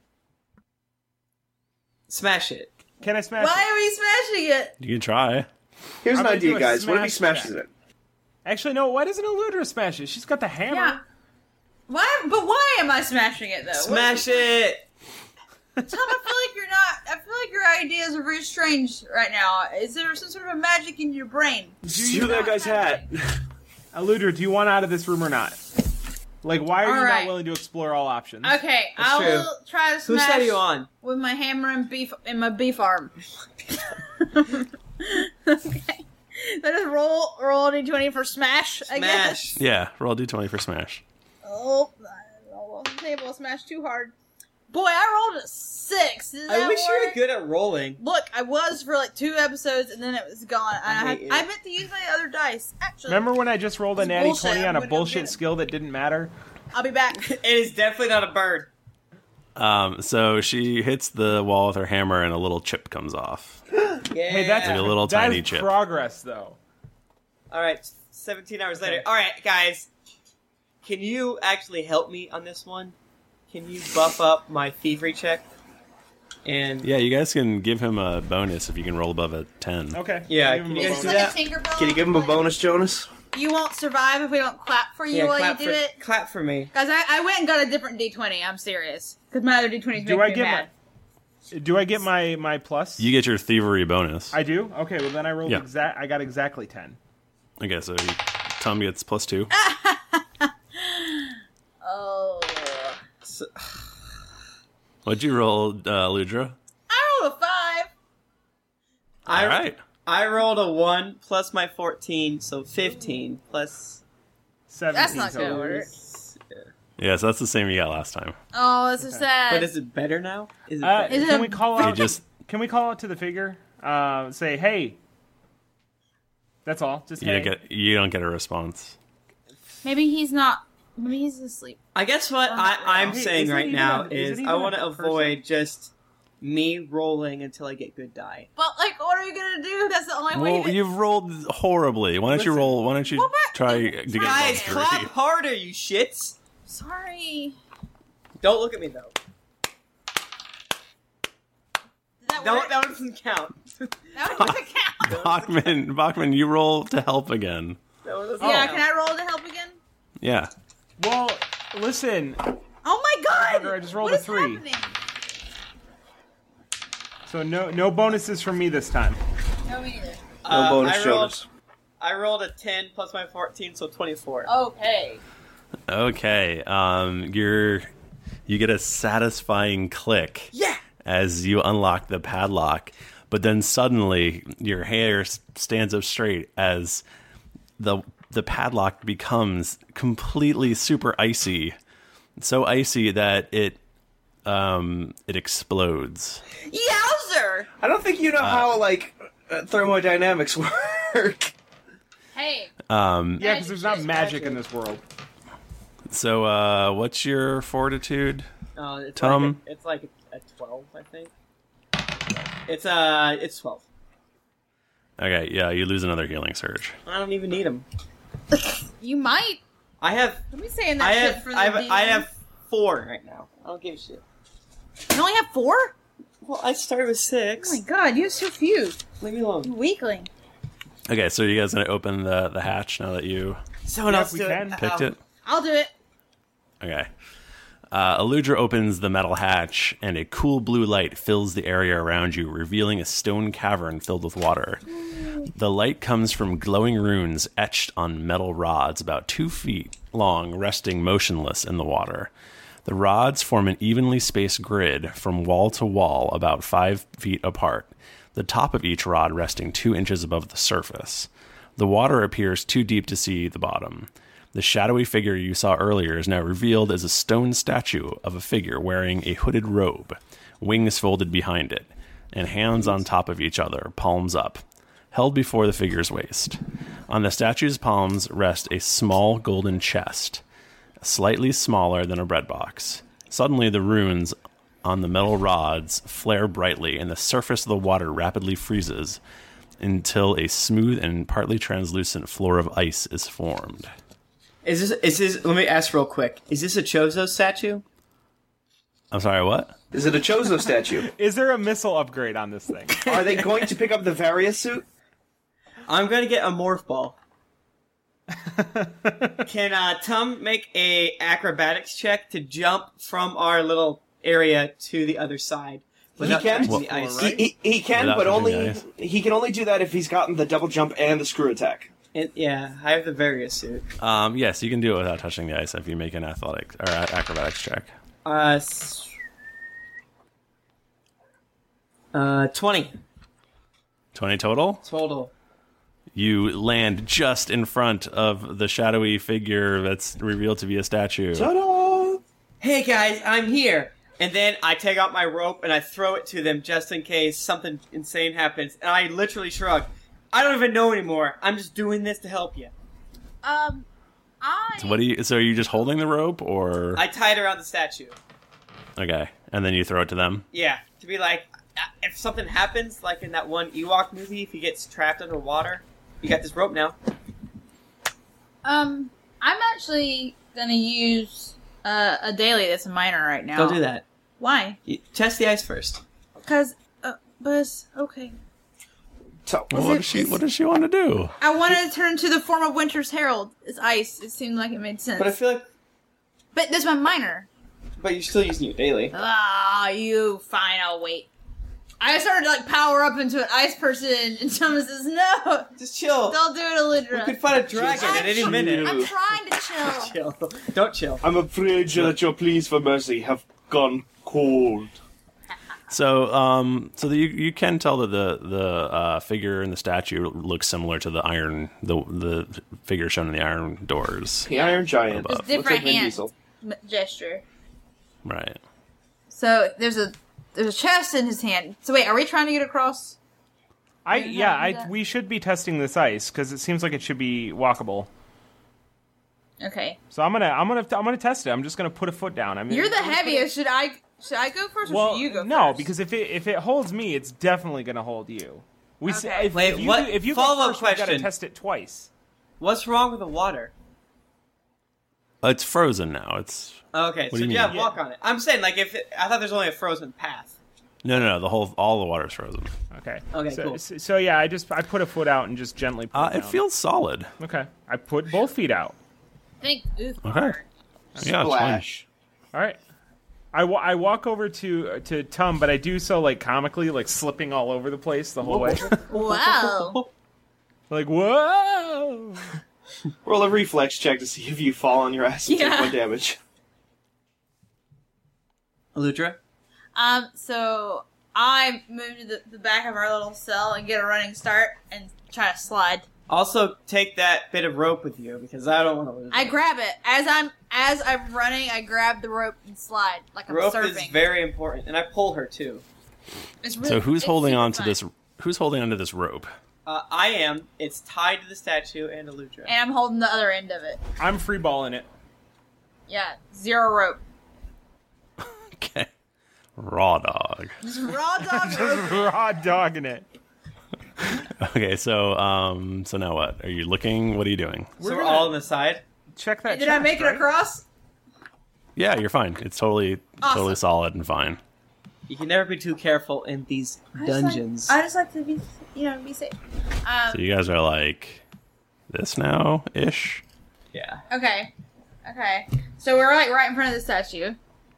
Smash it. Can I smash Why it? are we smashing it? You can try. Here's I'm an gonna do idea, a guys. What if he smash smashes check. it? Actually, no. Why doesn't Eludra smash it? She's got the hammer. Yeah. Why? But why am I smashing it though? Smash What- it. Tom, I feel like you're not. I feel like your ideas are very strange right now. Is there some sort of a magic in your brain? Steal that guy's hat. Eludra, do you want out of this room or not? Like, why are All you right. not willing to explore all options? Okay, That's I true. will try to Whose smash side are you on? with my hammer and beef and my beef arm. Okay. Let us roll roll a d twenty for smash. I guess. Smash. Yeah, roll d twenty for smash. Oh, I roll off the table. Smash too hard. Boy, I rolled a six. Does I that wish you work? were good at rolling. Look, I was for like two episodes, and then it was gone. And I, I had, hate it. I meant to use my other dice. Actually, Remember when I just rolled a It's natty bullshit. twenty I'm on a gonna go get bullshit it. skill that didn't matter? I'll be back. It is definitely not a bird. Um, so she hits the wall with her hammer, and a little chip comes off. Yeah. Hey, that's Like a little that tiny is chip. progress, though. All right. seventeen hours later. All right, guys. Can you actually help me on this one? Can you buff up my thievery check? And Yeah, you guys can give him a bonus if you can roll above a ten. Okay. Yeah, Give him can a you It's guys bonus. do like that? a Tinkerbell. Can you give him a bonus, Jonas? You won't survive if we don't clap for you yeah, while you clap do for it. clap for me. Guys, I, I went and got a different d twenty. I'm serious. Because my other d twenty is Do making I me get mad. my? Do I get my my plus? You get your thievery bonus. I do. Okay. Well, then I rolled Yeah. exact. I got exactly ten. Okay, so he, Tom gets plus two. Oh. So, What'd you roll, uh, Ludra? I rolled a five. I, All right. I rolled a one plus my fourteen, so fifteen plus. Seventeen. That's not total. gonna work. Yeah, so that's the same you got last time. Oh, this is sad. But is it better now? Is it Uh, better? Is it can a- we call You out? just Can we call out to the figure? Uh, say, hey. That's all. Just you hey. don't get you don't get a response. Maybe he's not. Maybe he's asleep. I guess what I, I'm Hey, saying is it right even now a- is is it I even want a to person? avoid just me rolling until I get good die. But, like, what are you gonna do? That's the only way Well, to... you've rolled horribly. Why don't you Listen. roll? Why don't you Well, but- try to get Guys, above clap three? harder, you shits! Sorry. Don't look at me though. Did that Don't. work? That one doesn't count. That one doesn't count. Bachman, Bachman, you roll to help again. That one doesn't Yeah, count. can I roll to help again? Yeah. Well, listen. Oh my god! Motherfucker, I just rolled What a is three. happening? So no no bonuses from me this time. No, me neither. No Uh, bonus, I rolled, Jonas. I rolled a ten plus my fourteen, so twenty-four. Okay. Okay. Um, you're you get a satisfying click. Yeah. As you unlock the padlock, but then suddenly your hair s- stands up straight as the the padlock becomes completely super icy, so icy that it um it explodes. Yowzer! I don't think you know how like uh, thermodynamics work? Hey. Um, Yeah, because there's not magic in this world. So, uh, what's your fortitude, Uh, it's Tom? Like a, it's like a, a twelve, I think. It's uh, it's twelve. Okay, yeah, you lose another healing surge. I don't even need them. You might. I have. Let me saying that I shit have. for the I have. D M. I have four right now. I don't give a shit. You only have four? Well, I started with six. Oh my god, you have so few. Leave me alone. You weakling. Okay, so you guys gonna open the, the hatch now that you Someone Yeah, else if we do can. it. picked Ow. it? I'll do it. Okay. Uh, Aludra opens the metal hatch, and a cool blue light fills the area around you, revealing a stone cavern filled with water. The light comes from glowing runes etched on metal rods about two feet long, resting motionless in the water. The rods form an evenly spaced grid from wall to wall, about five feet apart, the top of each rod resting two inches above the surface. The water appears too deep to see the bottom. The shadowy figure you saw earlier is now revealed as a stone statue of a figure wearing a hooded robe, wings folded behind it, and hands on top of each other, palms up, held before the figure's waist. On the statue's palms rest a small golden chest, slightly smaller than a bread box. Suddenly, the runes on the metal rods flare brightly, and the surface of the water rapidly freezes until a smooth and partly translucent floor of ice is formed. Is this? Is this? Let me ask real quick. Is this a Chozo statue? I'm sorry, what? Is it a Chozo statue? Is there a missile upgrade on this thing? Are they going to pick up the Various suit? I'm gonna get a morph ball. Can uh, Tum make a acrobatics check to jump from our little area to the other side? He can. touching the ice? He, he, he can, Without but touching only the ice. he can only do that if he's gotten the double jump and the screw attack. It- yeah, I have the various suit. Um, yes, you can do it without touching the ice if you make an athletic or a- acrobatics check. Uh, s- uh, twenty twenty total? total. You land just in front of the shadowy figure that's revealed to be a statue. Ta-da! Hey guys, I'm here. And then I take out my rope and I throw it to them just in case something insane happens. And I literally shrug. I don't even know anymore. I'm just doing this to help you. Um, I. So what do you? So are you just holding the rope, or I tie it around the statue. okay, and then you throw it to them? Yeah, to be like, uh, if something happens, like in that one Ewok movie, if he gets trapped underwater, you got this rope now. Um, I'm actually gonna use uh, a daily that's a minor right now. Don't do that. Why? You test the ice first. Because, uh, Buzz, okay. So, Well, what does she? What does she want to do? I wanted to turn to the form of Winter's Herald. It's ice. It seemed like it made sense. But I feel like, But that's my minor. but you're still using your daily. Ah, you fine. I'll wait. I started to like power up into an ice person, and someone says, "No, Just chill. don't do it, Alidra." We could fight a dragon at any I'm- minute. I'm trying to chill. Chill. Don't chill. I'm afraid that your pleas for mercy have gone cold. So, um, so the, you you can tell that the the uh, figure in the statue looks similar to the iron the the figure shown in the iron doors. The Iron Giant. Above. It's different Looks like Vin hand Diesel. m- gesture. Right. So there's a there's a chest in his hand. So wait, are we trying to get across? I Yeah, yeah, do I that. we should be testing this ice because it seems like it should be walkable. Okay, So I'm gonna I'm gonna I'm gonna test it. I'm just gonna put a foot down. I mean, you're the heaviest. Should I should I go first, or Well, should you go no, first? because if it if it holds me, it's definitely gonna hold you. We s Okay. if, Wait, if you what- do- if you follow-up go first, we gotta question. test it twice. What's wrong with the water? It's frozen now. It's Okay, What so do you yeah, mean? walk on it. I'm saying, like, if it, I thought there's only a frozen path. no, no, no. The whole all the water's frozen. Okay. Okay, so, cool. So, so yeah, I just I put a foot out and just gently. Put Uh, it it down. feels solid. okay. I put both feet out. Think. Ooh, Okay. Yeah, it's fine. Splash. All right. I, wa- I walk over to to Tum, but I do so like comically, like slipping all over the place the whole way. Wow. Like whoa. Roll a reflex check to see if you fall on your ass and Yeah. take one damage. Aludra? Um. So I move to the, the back of our little cell and get a running start and try to slide. Also, take that bit of rope with you, because I don't want to lose I it. grab it as I'm as I'm running. I grab the rope and slide like I'm Rope surfing. is very important, and I pull her, too. It's really, So who's it's holding super on to fun. this who's holding onto this rope? Uh, I am. It's tied to the statue and Eludra. And I'm holding the other end of it. I'm freeballing it. Yeah, zero rope. Okay. Raw dog. Just raw dog Just raw dogging it. Okay, so um, so now what? Are you looking? What are you doing? So we're, we're all on the side. Check that. Did chest, I make right? it across? Yeah, you're fine. It's totally Awesome. totally solid and fine. You can never be too careful in these dungeons. I just like, I just like to be, you know, be safe. Um, So you guys are like this now ish. Yeah. Okay. Okay. So we're like right in front of the statue.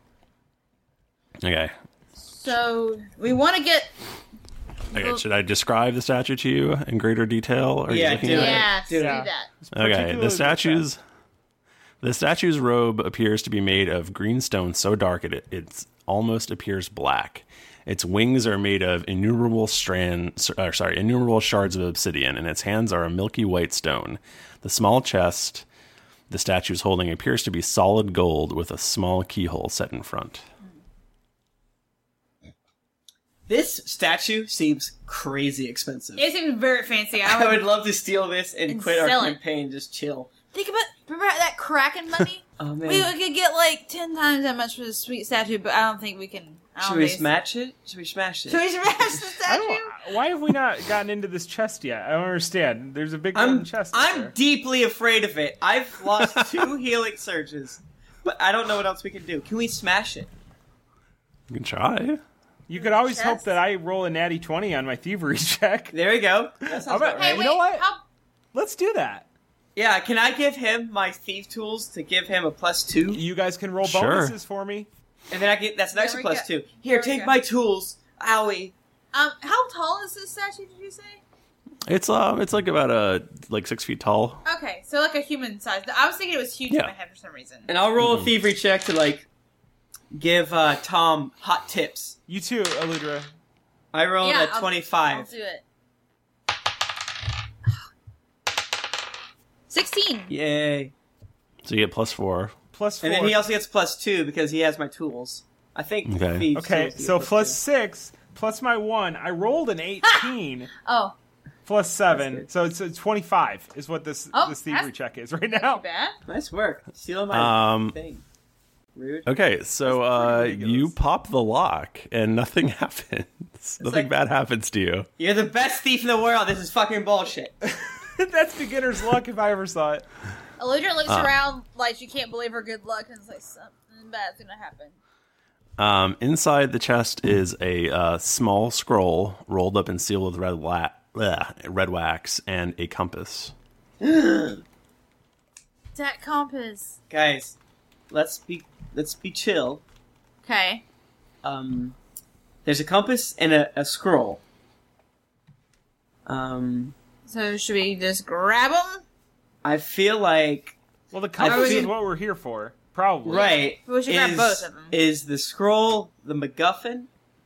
Okay. So we want to get. Okay. Should I describe the statue to you in greater detail? Or are you Yeah, looking do at it. Yeah, Do do it. that. Okay, the statue's the statue's robe appears to be made of green stone so dark it it almost appears black. Its wings are made of innumerable strands, or sorry, innumerable shards of obsidian, and its hands are a milky white stone. The small chest the statue is holding appears to be solid gold with a small keyhole set in front. This statue seems crazy expensive. It seems very fancy. I I would, would love to steal this and, And quit our sell it. campaign and just chill. think about remember that Kraken money. Oh man. We could get like ten times that much for this sweet statue, but I don't think we can. I don't Should we think- smash it? Should we smash it? Should we smash the I statue? don't, why have we not gotten into this chest yet? I don't understand. There's a big I'm, golden chest. up I'm there. deeply afraid of it. I've lost two healing surges, but I don't know what else we can do. Can we smash it? You can try. You could always Chest? hope that I roll a natty twenty on my thievery check. There we go. That How sounds about- about Hey, right. you wait. know what? How, Let's do that. Yeah, can I give him my thief tools to give him a plus two? You guys can roll Sure. bonuses for me. And then I get that's an There extra we plus go. two. Here, There we take go. my tools. Owie. um, how tall is this statue? Did you say? It's uh, it's like about a like six feet tall. Okay, so like a human size. I was thinking it was huge Yeah. in my head for some reason. And I'll roll a thievery check to like give uh, Tom hot tips. You too, Eludra. I rolled Yeah, a I'll- twenty-five. I'll do it. Sixteen. Yay. So you get plus four. Plus four. And then he also gets plus two because he has my tools. I think Okay. thieves Okay, tools so get plus two. six, plus my one. I rolled an eighteen, Oh, plus That's seven. good. So it's, it's twenty-five is what this, Oh, this thievery that's- check is right not now. too bad. Nice work. Stealing my Um, thing. Rude. Okay, so uh, ridiculous. you pop the lock and nothing happens. Nothing like- bad happens to you. You're the best thief in the world. This is fucking bullshit. That's beginner's luck if I ever saw it. Eludra looks Ah. around like she can't believe her good luck, and it's like something bad's gonna happen. Um, inside the chest is a uh, small scroll rolled up and sealed with red, la- bleh, red wax and a compass. That compass. Guys, let's be let's be chill. Okay. Um, there's a compass and a, a scroll. Um, So should we just grab them? I feel like Well, the compass feel- is what we're here for. Probably. right. We should grab is, both of 'em. Is the scroll the MacGuffin?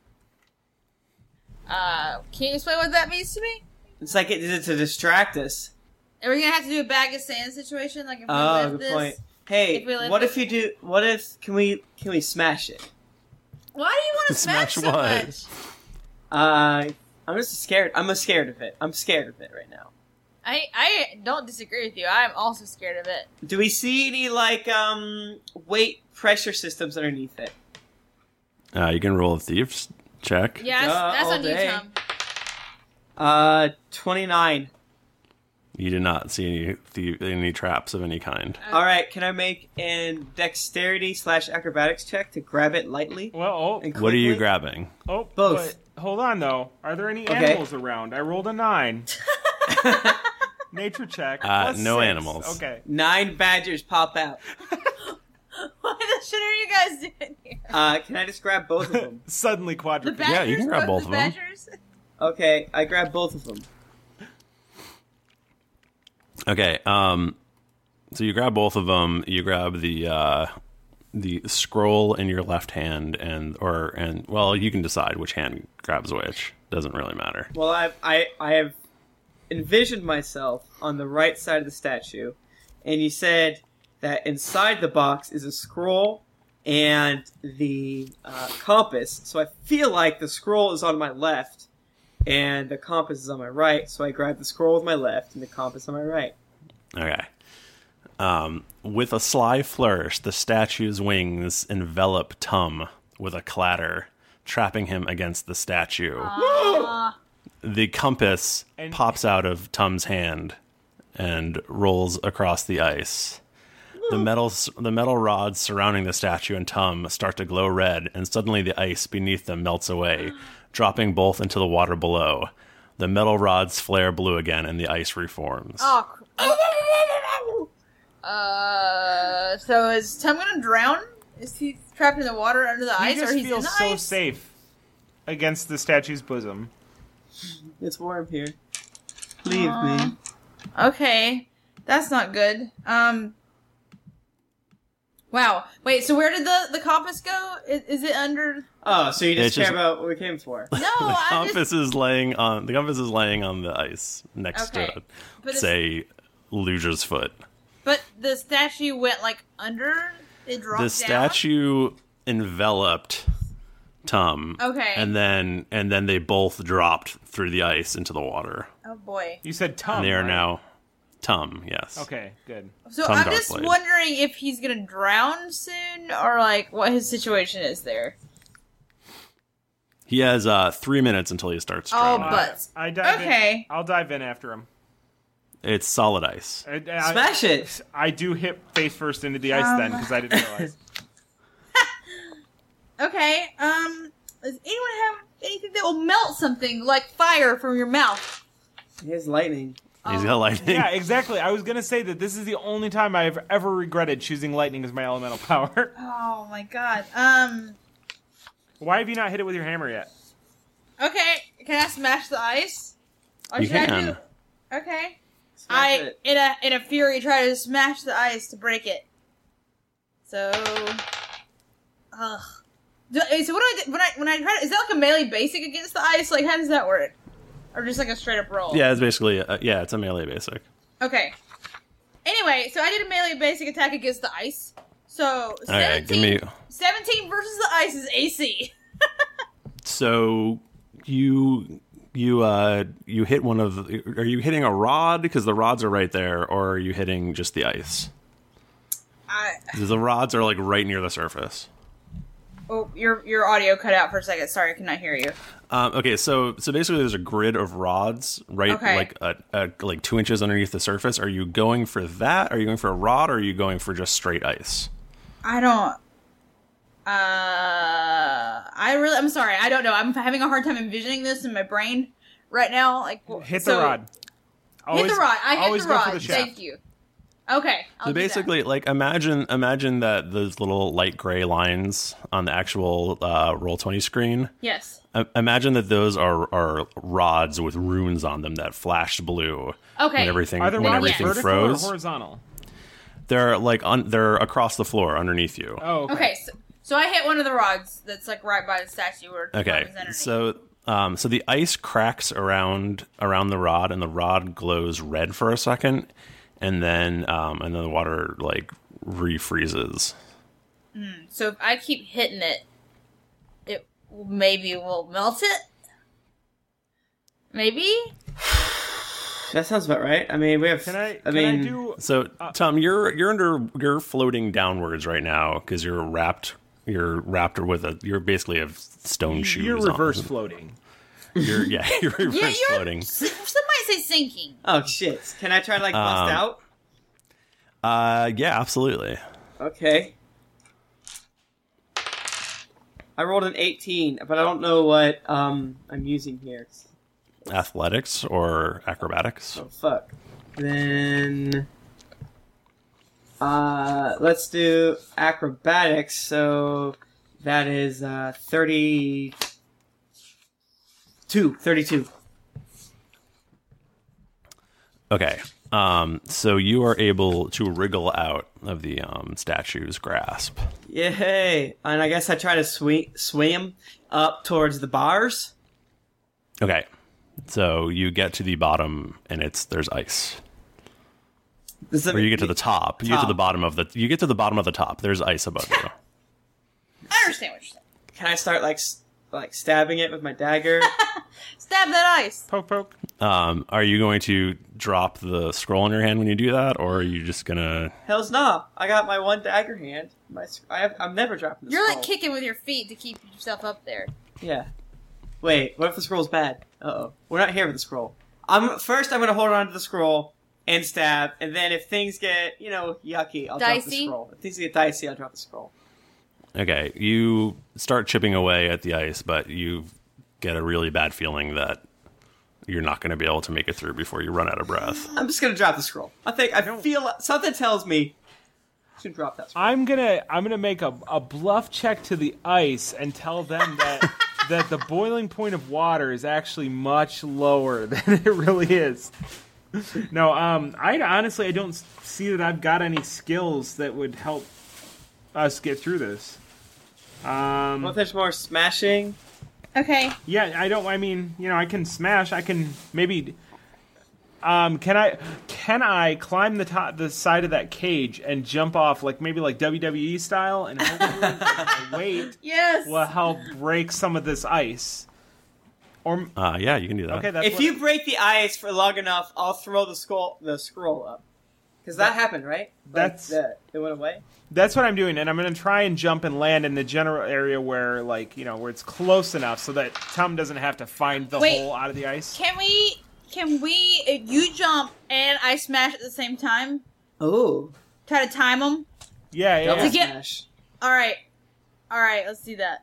Uh, can you explain what that means to me? It's like it, is it to distract us? Are we gonna have to do a bag of sand situation? Like if we Oh, lift good this? point. Hey, If we lift what this- if you do? What if can we can we smash it? Why do you want to smash, Smash so what? much? Uh, I'm just scared. I'm scared of it. I'm scared of it right now. I I don't disagree with you. I'm also scared of it. Do we see any like um weight pressure systems underneath it? Uh, you can roll a thieves check. Yeah, that's, Duh, that's all on day. you, Tom. Uh, twenty-nine. You did not see any thie- any traps of any kind. All right, can I make an dexterity slash acrobatics check to grab it lightly? Well, oh, and What are you quickly? grabbing? oh, Both. but hold on though. Are there any Okay. animals around? I rolled a nine. Nature check. Uh, plus no six. animals. Okay. Nine badgers pop out. What the shit are you guys doing here? Uh, can I just grab both of them? Suddenly The quadruped. badgers? Yeah, you can grab the, both the of 'em. badgers? Okay, I grab both of them. Okay. Um. So you grab both of them. You grab the uh, the scroll in your left hand, and or and well, you can decide which hand grabs which. Doesn't really matter. Well, I've, I I have envisioned myself on the right side of the statue, and you said that inside the box is a scroll and the uh, compass. So I feel like the scroll is on my left, and the compass is on my right, so I grab the scroll with my left and the compass on my right. Okay. Um, with a sly flourish, the statue's wings envelop Tum with a clatter, trapping him against the statue. Uh, The compass And- pops out of Tum's hand and rolls across the ice. The metal, the metal rods surrounding the statue and Tum start to glow red, and suddenly the ice beneath them melts away, dropping both into the water below. The metal rods flare blue again, and the ice reforms. oh. Uh, so is Tum gonna drown? Is he trapped in the water under the He ice, just or he's in feels the so ice? safe against the statue's bosom. It's warm here. Leave me. Okay, that's not good. Um. Wow. Wait. So where did the, the compass go? Is, is it under? Oh, so you just It's care just- about what we came for? No, the I compass just. is laying on the compass is laying on the ice next Okay. to, But it's- say, Luger's foot. But the statue went like under. It dropped The statue enveloped Tum. Okay. And then and then they both dropped through the ice into the water. down. Oh boy. You said Tum. and they are right? now Tum, yes. Okay, good. So Tum I'm just Darkblade. wondering if he's gonna drown soon, or like what his situation is there. He has uh, three minutes until he starts Oh, drowning. but I dive okay. in. I'll dive in after him. It's solid ice. I, I- Smash it! I do hit face first into the ice Um. then, because I didn't realize. Okay. Um. Does anyone have anything that will melt something like fire from your mouth? He has lightning. He's got lightning. Yeah, exactly. I was gonna say that this is the only time I've ever regretted choosing lightning as my elemental power. Oh my god. Um. Why have you not hit it with your hammer yet? Okay. Can I smash the ice? Or You should I can. do? Okay. Smash I it. in a in a fury try to smash the ice to break it. So. Ugh. Do, so what do I do when I when I try to, is that like a melee basic against the ice? Like how does that work? Or just like a straight up roll? Yeah, it's basically uh, yeah, it's a melee basic. Okay. Anyway, so I did a melee basic attack against the ice. So Okay, give seventeen, me. seventeen versus the ice is A C. So you you uh you hit one of. the- Are you hitting a rod because the rods are right there, or are you hitting just the ice? I, 'Cause the rods are like right near the surface. oh, your your audio cut out for a second. Sorry, I could not hear you. Um, okay, so so basically, there's a grid of rods right, Okay. like a, a, like two inches underneath the surface. Are you going for that? Are you going for a rod? Or are you going for just straight ice? I don't. Uh, I really. I'm sorry. I don't know. I'm having a hard time envisioning this in my brain right now. Like Hit so- the rod. Always, hit the rod. I hit always the go rod. for the shaft. Thank you. Okay. I'll So do that. basically, like imagine imagine that those little light gray lines on the actual uh, roll twenty screen. Yes. I- imagine that those are are rods with runes on them that flash blue. Okay. When everything Are the when rods everything vertical froze. or horizontal? They're like on they're across the floor underneath you. Oh, okay. Okay. So, so I hit one of the rods that's like right by the statue. Where the Okay, weapon's underneath. so um, so the ice cracks around around the rod, and the rod glows red for a second, and then um, and then the water like refreezes. So if I keep hitting it, it maybe will melt it. Maybe. That sounds about right. I mean, we have. Can I? I Can mean, I do? So Tom, you're you're under you're floating downwards right now because you're wrapped. You're wrapped with a. You're basically have stone shoes. You're on. reverse floating. You're yeah. You're reverse Yeah, you're. floating. s- Some might say sinking. Oh shit! Can I try to like bust Um, out? Uh, yeah, absolutely. Okay. I rolled an eighteen, but I don't know what um I'm using here. Athletics or acrobatics? Oh fuck. Then uh let's do acrobatics. So that is uh thirty-two. thirty-two. Okay. Um, so you are able to wriggle out of the um, statue's grasp. Yay! And I guess I try to swing swim up towards the bars. Okay. So you get to the bottom, and it's there's ice. Does that Or you get to the top. You get to Top. the bottom of the. You get to the bottom of the top. There's ice above you. I understand what you're saying. Can I start like s- like stabbing it with my dagger? Stab that ice. Poke, poke. Um, are you going to drop the scroll in your hand when you do that, or are you just gonna? Hell's no! I got my one dagger hand. My, I have, I'm never dropping the You're scroll. like kicking with your feet to keep yourself up there. Yeah. Wait, what if the scroll's bad? Uh-oh. We're not here with the scroll. I'm First, I'm going to hold on to the scroll and stab, and then if things get, you know, yucky, I'll drop the Dicey? scroll. If things get dicey, I'll drop the scroll. Okay, you start chipping away at the ice, but you get a really bad feeling that you're not going to be able to make it through before you run out of breath. I'm just going to drop the scroll. I think, I feel, something tells me I should drop that scroll. I'm gonna I'm gonna make a, a bluff check to the ice and tell them that that the boiling point of water is actually much lower than it really is. No, um, I honestly I don't see that I've got any skills that would help us get through this. Um, Well, if there's more smashing. Okay. Yeah, I don't. I mean, you know, I can smash. I can maybe. Um, can I can I climb the top the side of that cage and jump off like maybe like W W E style and hopefully my weight Yes. will help break some of this ice. Or Uh, yeah, you can do that. okay, that's If what- you break the ice for long enough, I'll throw the scroll the scroll up. Because that, happened, right? Like, That's- the, it went away. That's what I'm doing, and I'm going to try and jump and land in the general area where, like, you know, where it's close enough so that Tom doesn't have to find the Wait. hole out of the ice. Can we? Can we? If you jump and I smash at the same time. Oh. Try to time them. Yeah, yeah. Double To get- smash. All right. All right. Let's do that.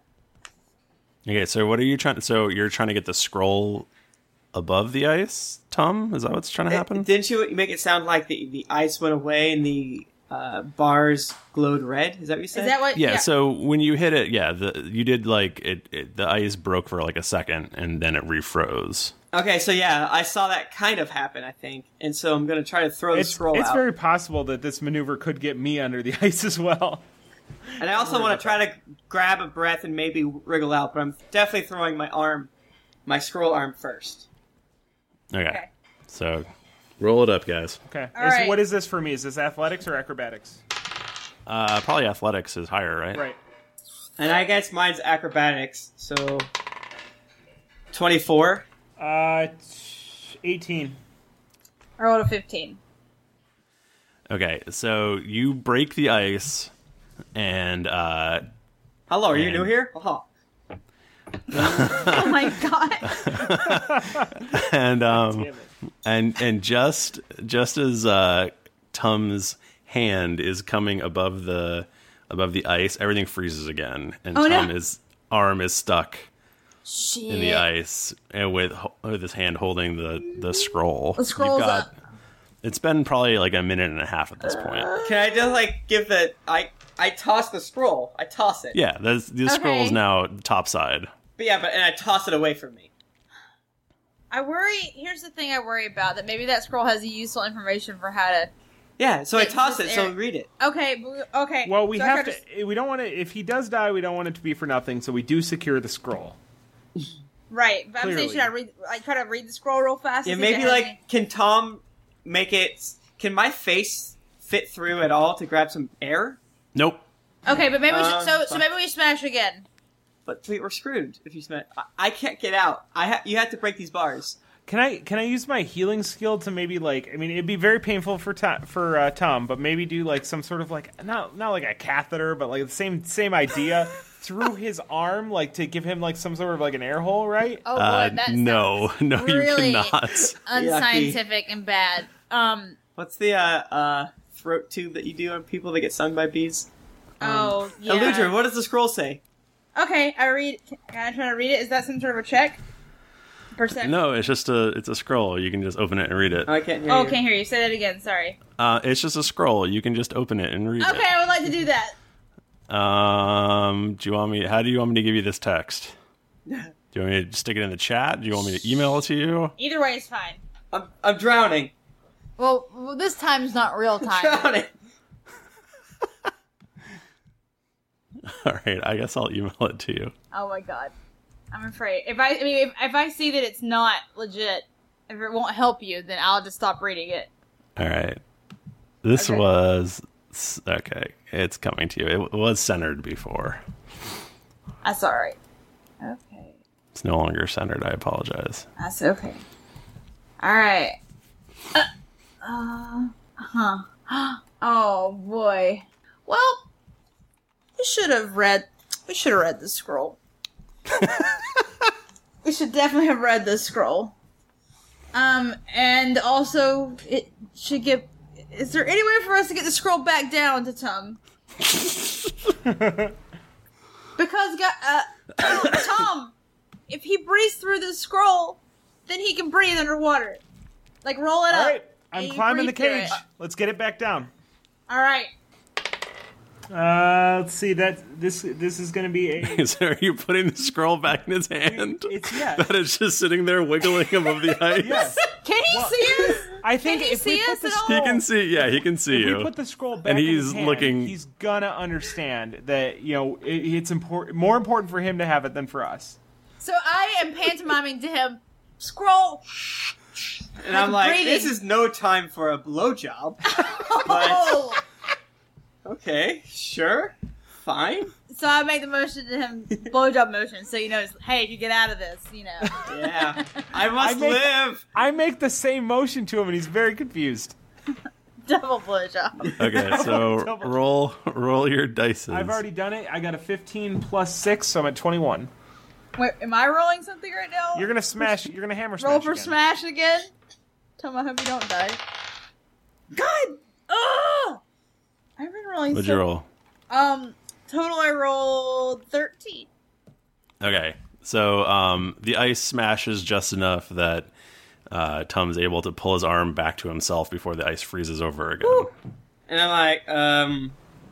Okay, so what are you trying? So you're trying to get the scroll above the ice, Tom? Is that what's trying to happen? It- didn't you make it sound like the the ice went away and the uh, bars glowed red? Is that what you said? Is that what? Yeah, so when you hit it, yeah, the you did like it, it. The ice broke for like a second, and then it refroze. Okay, so yeah, I saw that kind of happen, I think, and so I'm gonna try to throw the It's, scroll it's out. very possible that this maneuver could get me under the ice as well. And I also want to try to grab a breath and maybe wriggle out, but I'm definitely throwing my arm, my scroll arm first. Okay, Okay. so roll it up, guys. Okay. All Is- right. What is this for me? Is this athletics or acrobatics? Uh, probably athletics is higher, right? Right. And I guess mine's acrobatics, so twenty-four. Uh, eighteen. I rolled a fifteen. Okay, so you break the ice, and uh, Hello, are you And- new here? Oh. Oh my god. and um, Damn it. and and just just as uh, Tum's hand is coming above the above the ice, everything freezes again, and Oh, no. Tum his arm is stuck Shit. in the ice, and with with his hand holding the the scroll. The scroll's You've up. It's been probably like a minute and a half at this point. Can I just like give the I I toss the scroll. I toss it. Yeah, the the Okay. scroll's now top side. But yeah, but and I toss it away from me. I worry. Here's the thing I worry about: that maybe that scroll has useful information for how to. Yeah, so I It's toss just it, so air- read it. Okay. b- Okay. Well, we so I have tried to. We don't want to. If he does die, we don't want it to be for nothing. So we do secure the scroll. Right, but I'm saying, Clearly. should I read? Like, try to read the scroll real fast. Yeah, and see if maybe it has like any- can Tom make it? Can my face fit through at all to grab some air? Nope. Okay, but maybe we Uh, should, so so fine. maybe we smash again. But we- we're screwed if you smash. I, I can't get out. I ha- you have to break these bars. Can I can I use my healing skill to maybe like I mean it'd be very painful for to, for uh, Tom, but maybe do like some sort of like not not like a catheter, but like the same same idea through his arm, like to give him like some sort of like an air hole, right? Oh boy, Uh, that no, sounds no, really you cannot. unscientific and bad. Um. What's the uh, uh, throat tube that you do on people that get stung by bees? Oh yeah. Eludra, what does the scroll say? Okay, I read. Can I try to read it? Is that some sort of a check? Perception. No, it's just a it's a scroll. You can just open it and read it. Oh, I can't hear Oh, you. can't hear you. Say that again. Sorry. Uh, it's just a scroll. You can just open it and read Okay, I would like to do that. it. Um, do you want me? How do you want me to give you this text? Do you want me to stick it in the chat? Do you want me to email it to you? Either way is fine. I'm I'm drowning. Well, well this time's not real time. Drowning. All right, I guess I'll email it to you. Oh my god, I'm afraid. If I, I mean, if, if I see that it's not legit, if it won't help you, then I'll just stop reading it. All right, this Okay. was okay. It's coming to you. It was centered before. That's all right. Okay. It's no longer centered. I apologize. That's okay. All right. Uh, uh huh. Oh boy. Well, we should have read. We should have read the scroll. We should definitely have read the scroll. Um, and also, it should get. Is there any way for us to get the scroll back down to Tom? Because, uh, Tom, if he breathes through the scroll, then he can breathe underwater. Like, roll it All up. right, I'm climbing the cage. It. Let's get it back down. All right. Uh, let's see. That this this is going to be a. So are you putting the scroll back in his hand? It's yes. That is just sitting there wiggling above the ice. Yes. Can he well, see us? I think can he if see we put us the at scroll, he can see. Yeah, he can see if you. we put the scroll back and in he's his hand, looking. He's gonna understand that you know it, it's important, more important for him to have it than for us. So I am pantomiming to him, scroll. And I'm like, breathing. this is no time for a blowjob. Oh. But okay, sure, fine. So I make the motion to him, blowjob motion, so he knows, hey, if you get out of this, you know. Yeah, I must I make, live. I make the same motion to him, and he's very confused. Double blowjob. Okay, so Double. roll roll your dice. I've already done it. I got a fifteen plus six, so I'm at twenty-one. Wait, am I rolling something right now? You're gonna smash. You're gonna hammer smash. Roll for again. smash again? Tell me I hope you don't die. God! Ugh! I've been rolling What'd so... you roll? Um, total I rolled thirteen. Okay, so um, the ice smashes just enough that uh, Tom's able to pull his arm back to himself before the ice freezes over again. Woo. And I'm like, um...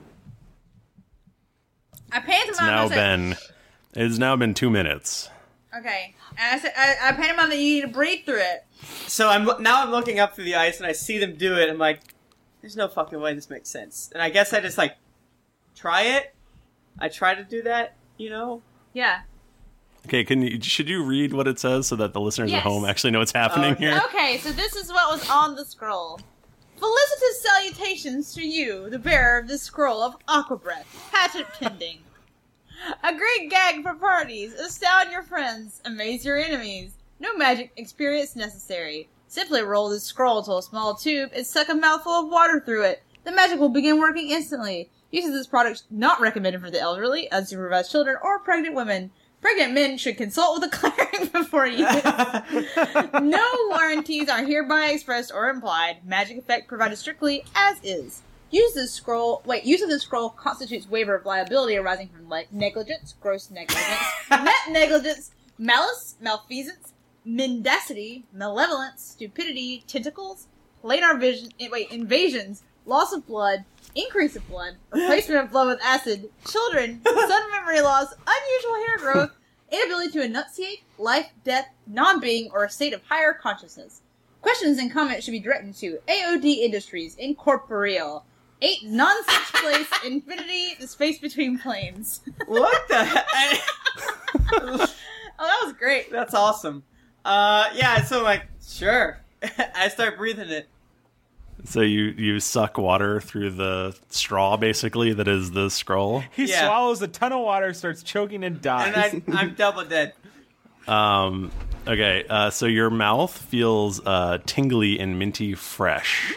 I pantomime. It's now I said, been it's now been two minutes. Okay. And I said, I, I pantomime that you need to breathe through it. So I'm now I'm looking up through the ice and I see them do it. I'm like, there's no fucking way this makes sense. And I guess I just like try it. I try to do that, you know. Yeah. Okay, can you should you read what it says so that the listeners Yes. at home actually know what's happening Okay. here? Okay, so this is what was on the scroll. Felicitous salutations to you, the bearer of this scroll of aqua breath, patent pending. A great gag for parties. Astound your friends. Amaze your enemies. No magic experience necessary. Simply roll this scroll to a small tube and suck a mouthful of water through it. The magic will begin working instantly. Use of this product not recommended for the elderly, unsupervised children, or pregnant women. Pregnant men should consult with a cleric before use. No warranties are hereby expressed or implied. Magic effect provided strictly as is. Use this scroll. Wait, use of this scroll constitutes waiver of liability arising from like negligence, gross negligence, net negligence, malice, malfeasance, mendacity, malevolence, stupidity, tentacles, planar vision. Wait, invasions, loss of blood, increase of blood, replacement of blood with acid, children, sudden memory loss, unusual hair growth, inability to enunciate, life, death, non-being, or a state of higher consciousness. Questions and comments should be directed to A O D Industries, Incorporeal. Eight non-such place, infinity, the space between planes. What the heck? Oh, that was great. That's awesome. Uh, yeah, so I'm like, sure. I start breathing it. So you, you suck water through the straw, basically, that is the scroll. He Yeah. swallows a ton of water, starts choking, and dies. And I, I'm double dead. Um, okay, uh, so your mouth feels uh, tingly and minty fresh.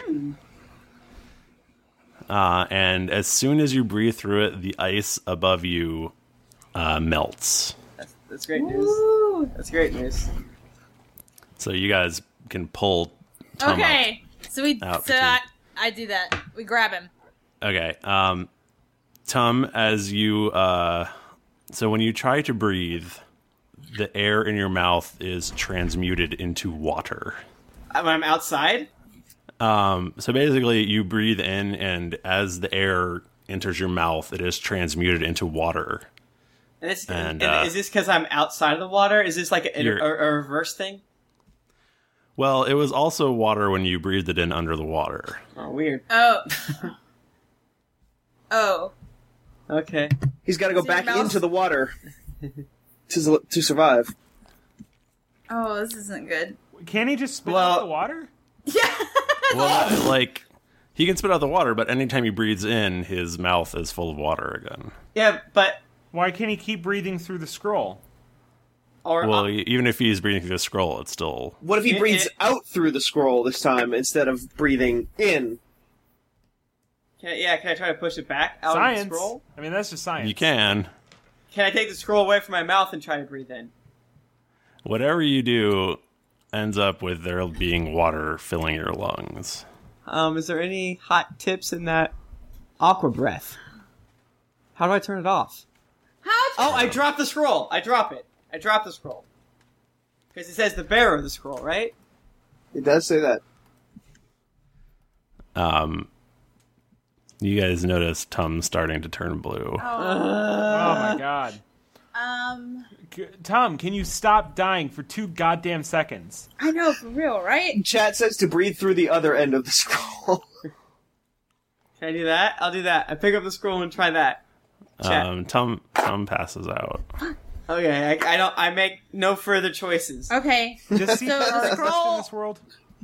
Uh, and as soon as you breathe through it, the ice above you uh, melts. That's, that's great news. Woo. That's great news. So you guys can pull Tom up. Okay, so we Out so between- I, I do that. We grab him. Okay. Um, Tom, as you, uh, so when you try to breathe, the air in your mouth is transmuted into water. Uh, When I'm outside? Um, so basically you breathe in and as the air enters your mouth, it is transmuted into water. And, it's, And, and, uh, is this because I'm outside of the water? Is this like a, a, You're- a reverse thing? Well, it was also water when you breathed it in under the water. Oh, weird. Oh. Oh. Okay. He's got to go Is your back mouth- into the water to to survive. Oh, this isn't good. Can he just spit Well- out the water? Well, like, he can spit out the water, but anytime he breathes in, his mouth is full of water again. Yeah, but Why can't he keep breathing through the scroll? Or Well, uh, e- even if he's breathing through the scroll, it's still. What if he It- breathes it- out through the scroll this time instead of breathing in? can I, yeah, can I try to push it back out Science. of the scroll? I mean, that's just science. You can. Can I take the scroll away from my mouth and try to breathe in? Whatever you do ends up with there being water filling your lungs. Um, is there any hot tips in that aqua breath? How do I turn it off? How? Oh, I dropped the scroll. I drop it. I drop the scroll. Because it says the bearer of the scroll, right? It does say that. Um, you guys notice Tum starting to turn blue. Oh my god. Um, C- Tom, can you stop dying for two goddamn seconds? I know, for real, right? Chat says to breathe through the other end of the scroll. Can I do that? I'll do that. I pick up the scroll and try that. Chat. Um, Tum Tum passes out. Okay, I, I don't. I make no further choices. Okay. Just So C P R the exists in scroll this world?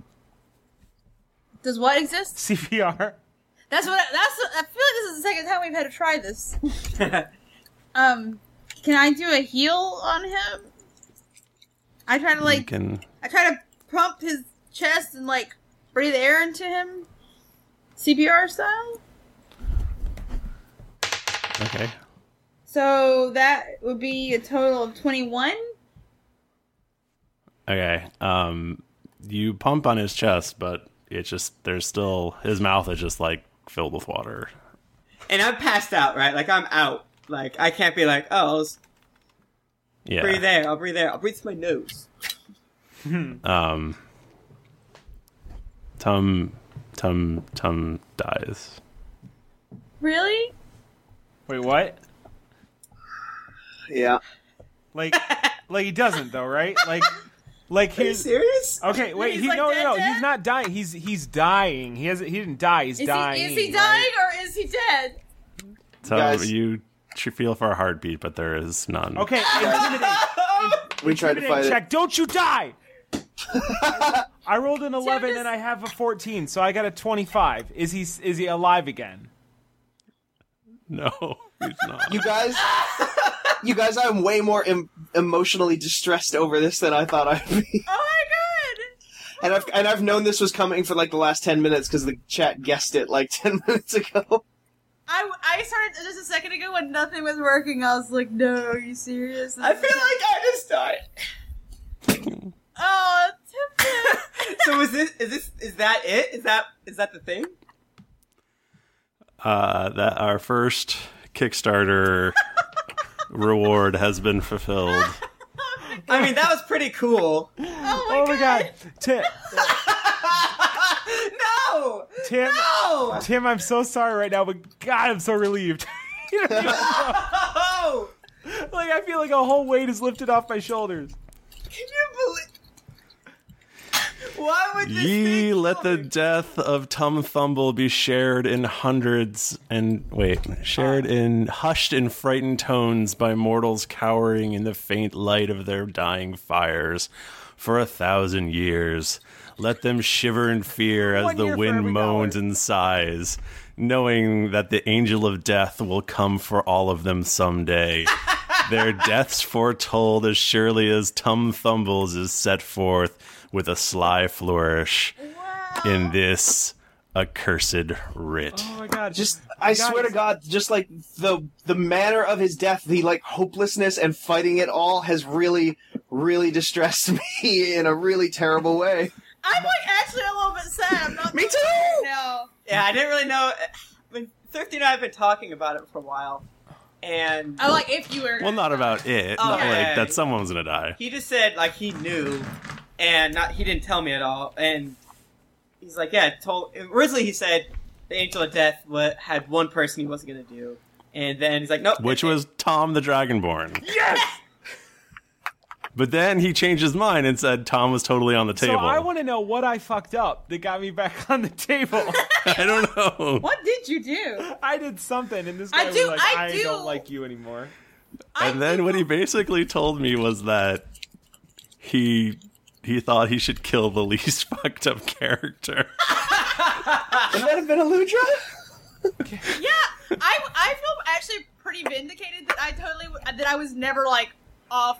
does what exist? C P R. That's what. That's. What, I feel like this is the second time we've had to try this. um, can I do a heal on him? I try to You like. can. I try to pump his chest and like breathe air into him, C P R style. Okay. So that would be a total of twenty-one. Okay. Um, you pump on his chest, but it's just there's still his mouth is just like filled with water. And I'm passed out, right? Like I'm out. Like I can't be like, oh, I'll just Yeah. breathe air. I'll breathe air. I'll breathe through my nose. Um. Tum, Tum, Tum dies. Really? Wait, what? Yeah. Like, like he doesn't though, right? Like, like Are you he's serious? okay. Wait, He's he like no, dead, no, no. dead? He's not dying. He's he's dying. He hasn't. He didn't die. He's Is dying. he is he right? dying or is he dead? So Guys. you should feel for a heartbeat, but there is none. Okay, intimidate. We tried to Intimidate fight check. it. Don't you die! I rolled an eleven just- and I have a fourteen, so I got a twenty-five. Is he is he alive again? No, he's not. You guys, you guys, I'm way more em- emotionally distressed over this than I thought I'd be. Oh my god! And I've and I've known this was coming for like the last ten minutes because the chat guessed it like ten minutes ago. I, I started just a second ago when nothing was working. I was like, no, are you serious? I feel like I just died. Oh, Tipton. So is this is this is that it? Is that is that the thing? Uh, that our first Kickstarter reward has been fulfilled. I mean, that was pretty cool. Oh my Oh my god. god, Tim, No! Tim, No! Tim, I'm so sorry right now, but God, I'm so relieved. You know, Oh! like I feel like a whole weight is lifted off my shoulders. Can you believe? Why would this Ye thing let the kill me? death of Tum Thumble be shared in hundreds and wait, shared in hushed in frightened tones by mortals cowering in the faint light of their dying fires for a thousand years. Let them shiver in fear as One the year for wind every moans dollar. and sighs, knowing that the angel of death will come for all of them someday. Their deaths foretold as surely as Tum Thumble's is set forth with a sly flourish in this accursed writ. Oh my god, Just, I Guys. swear to God, just like the the manner of his death, the like hopelessness and fighting it all has really, really distressed me in a really terrible way. I'm like actually a little bit sad. I'm not Me gonna- too! No. Yeah, I didn't really know. I mean, Thrifty and I have been talking about it for a while, and I like if you were. Well, not about it, Oh, not yeah, like yeah, that yeah. someone's gonna die. he just said like he knew, and not he didn't tell me at all. And he's like, yeah, told. Originally, he said the Angel of Death wa- had one person he wasn't gonna do, and then he's like, nope. Which was Tom the Dragonborn. yes. But then he changed his mind and said Tom was totally on the So table. I want to know what I fucked up that got me back on the table. I don't know. What did you do? I did something, and this I guy was do- like, I "I, do- don't like you anymore." And then what he basically told me was that he he thought he should kill the least fucked up character. Would that have been Aludra? Yeah, I I feel actually pretty vindicated that I totally that I was never like off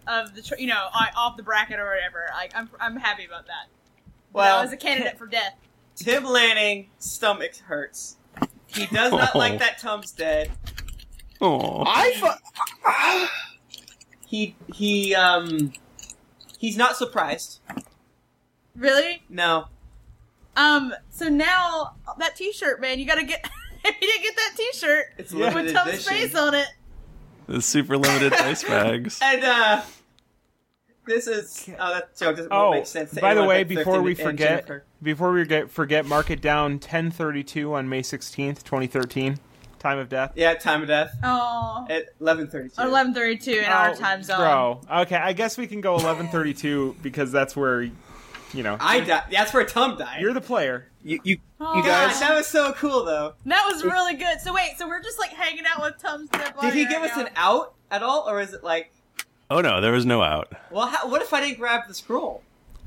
of the tr- you know uh, off the bracket or whatever. Like I'm I'm happy about that. Well, I was a candidate for death. Tim Lanning stomach hurts. He does not Oh. like that Tom's dead. Oh, I fu- He he um he's not surprised. Really? No. Um. So now that T-shirt, man, you gotta get. If you didn't get that T-shirt It's with limited Tom's edition. face on it. the super limited ice bags. And uh this is oh that joke doesn't Oh, make sense. to by the anyone way, but before we Thrifty and forget, Jennifer. before we get, forget, mark it down ten thirty-two on May sixteenth, twenty thirteen. Time of death. Yeah, time of death. Oh. At eleven thirty-two. eleven thirty-two in our time zone. Bro, okay, I guess we can go eleven thirty-two because that's where, you know. I died. That's where Tom died. You're the player. You, you, Oh, you God, guys. that was so cool, though. That was really good. So wait, so we're just like hanging out with Tom's dead body Did he right give us now. an out at all, or is it like, Oh no, there was no out. well, how, what if I didn't grab the scroll?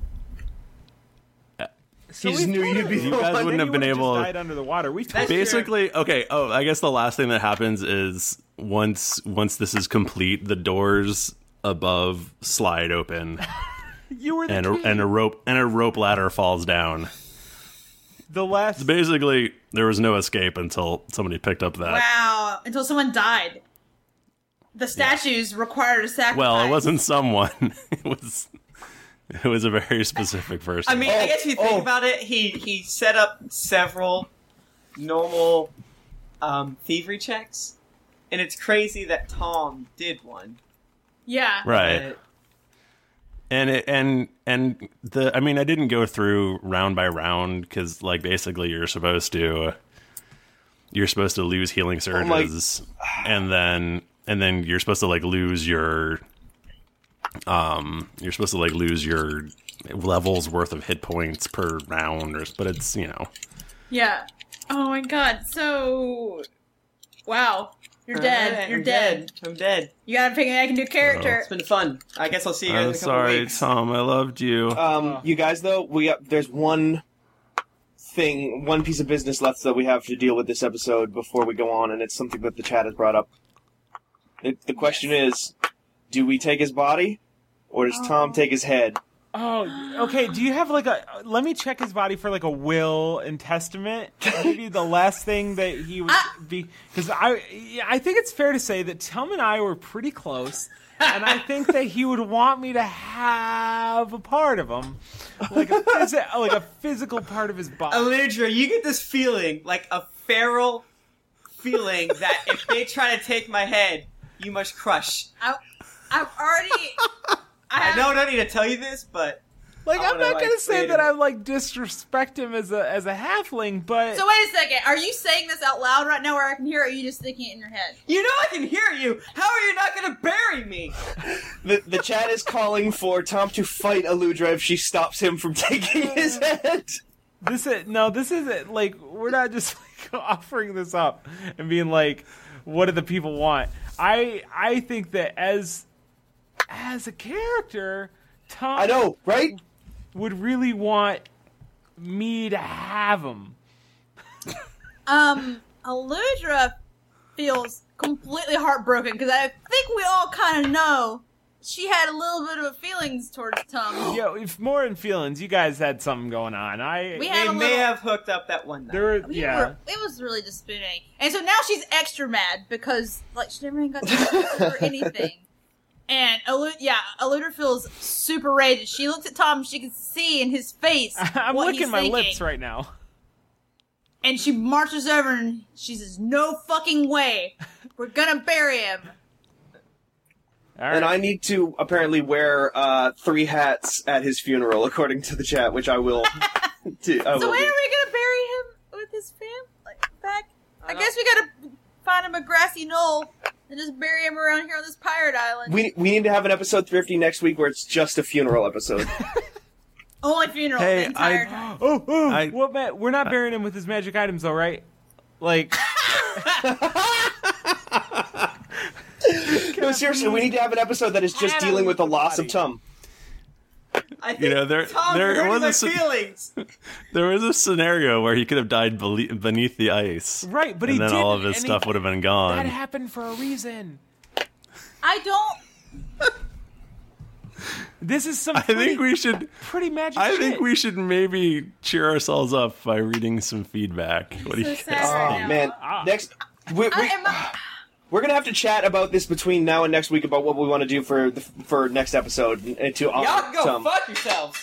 So He just we knew you'd be You the guys one. wouldn't have been would've able. just died under the water. We That's Basically, okay. Oh, I guess the last thing that happens is once once this is complete, the doors above slide open, you were the and a, king. and a rope and a rope ladder falls down. the last. Basically, there was no escape until somebody picked up that. Wow! Until someone died. The statues required a sacrifice. Well, it wasn't someone. it was it was a very specific person. I mean, I Oh, guess if you think oh. about it, he he set up several normal um, thievery checks, and it's crazy that Tom did one. Yeah. right. But- And it, and and the I mean I didn't go through round by round because like basically you're supposed to you're supposed to lose healing surges and then and then you're supposed to like lose your um you're supposed to like lose your levels worth of hit points per round or but it's you know Yeah. Oh my god. So. Wow. You're dead. Alright, You're I'm dead. I'm dead. You gotta pick make a new character. It's been fun. I guess I'll see you guys I'm in a couple sorry weeks. Tom, I loved you. Um, you guys, though, we got, there's one thing, one piece of business left that we have to deal with this episode before we go on, and it's something that the chat has brought up. It, the question is, do we take his body, or does Tom take his head? Oh, okay. Do you have like a? Let me check his body for like a will and testament. Maybe the last thing that he would be, because I, yeah, I think it's fair to say that Tom and I were pretty close, and I think that he would want me to have a part of him, like a phys- like a physical part of his body. Aludra, you get this feeling, like a feral feeling, that if they try to take my head, you must crush. I, I've already. I know I don't need to tell you this, but Like I I'm wanna, not like, gonna say wait a that I minute. like disrespect him as a as a halfling, but So wait a second. Are you saying this out loud right now where I can hear it, or are you just thinking it in your head? you know I can hear you. How are you not going to bury me? The, the chat is calling for Tom to fight Aludra if she stops him from taking his head. This is no, this isn't like we're not just like offering this up and being like, what do the people want? I I think that as as a character, Tom I know, right? would really want me to have him. Um, Aludra feels completely heartbroken because I think we all kind of know she had a little bit of feelings towards Tom. Yo, if more in feelings, you guys had something going on. I We had They a may little- have hooked up that one night. there were, We yeah. were, it was really disappointing. And so now she's extra mad because, like, she never even got to talk or anything. And, Alu- yeah, Aludra feels super raged. She looks at Tom and she can see in his face I'm what licking he's my thinking. lips right now. And she marches over and she says, "No fucking way. We're gonna bury him." All right. And I need to apparently wear uh, three hats at his funeral, according to the chat, which I will do. I So will when are do. we gonna bury him with his fam? Like, back? I guess we gotta find him a grassy knoll and just bury him around here on this pirate island. We, we need to have an episode Thrifty next week where it's just a funeral episode. Only funeral Hey, the entire I- time. Oh, oh, I- what, Matt? We're not burying him with his magic items, though, right? Like, No, seriously, we need to have an episode that is just Add dealing him with the with the loss of body. Tom. I think You know, there- Tom there hurting was a my s- feelings. There was a scenario where he could have died bele- beneath the ice, right, but and he then didn't. all of his and stuff he, would have been That gone. happened for a reason. I don't. This is some. I pretty, think we should. Pretty magic. I shit. think we should maybe cheer ourselves up by reading some feedback. What do you So guys sad right think? now. Man, Ah. next we, we, I am a- we're gonna have to chat about this between now and next week about what we want to do for the, for next episode and to honor Y'all can go Tom. fuck yourselves.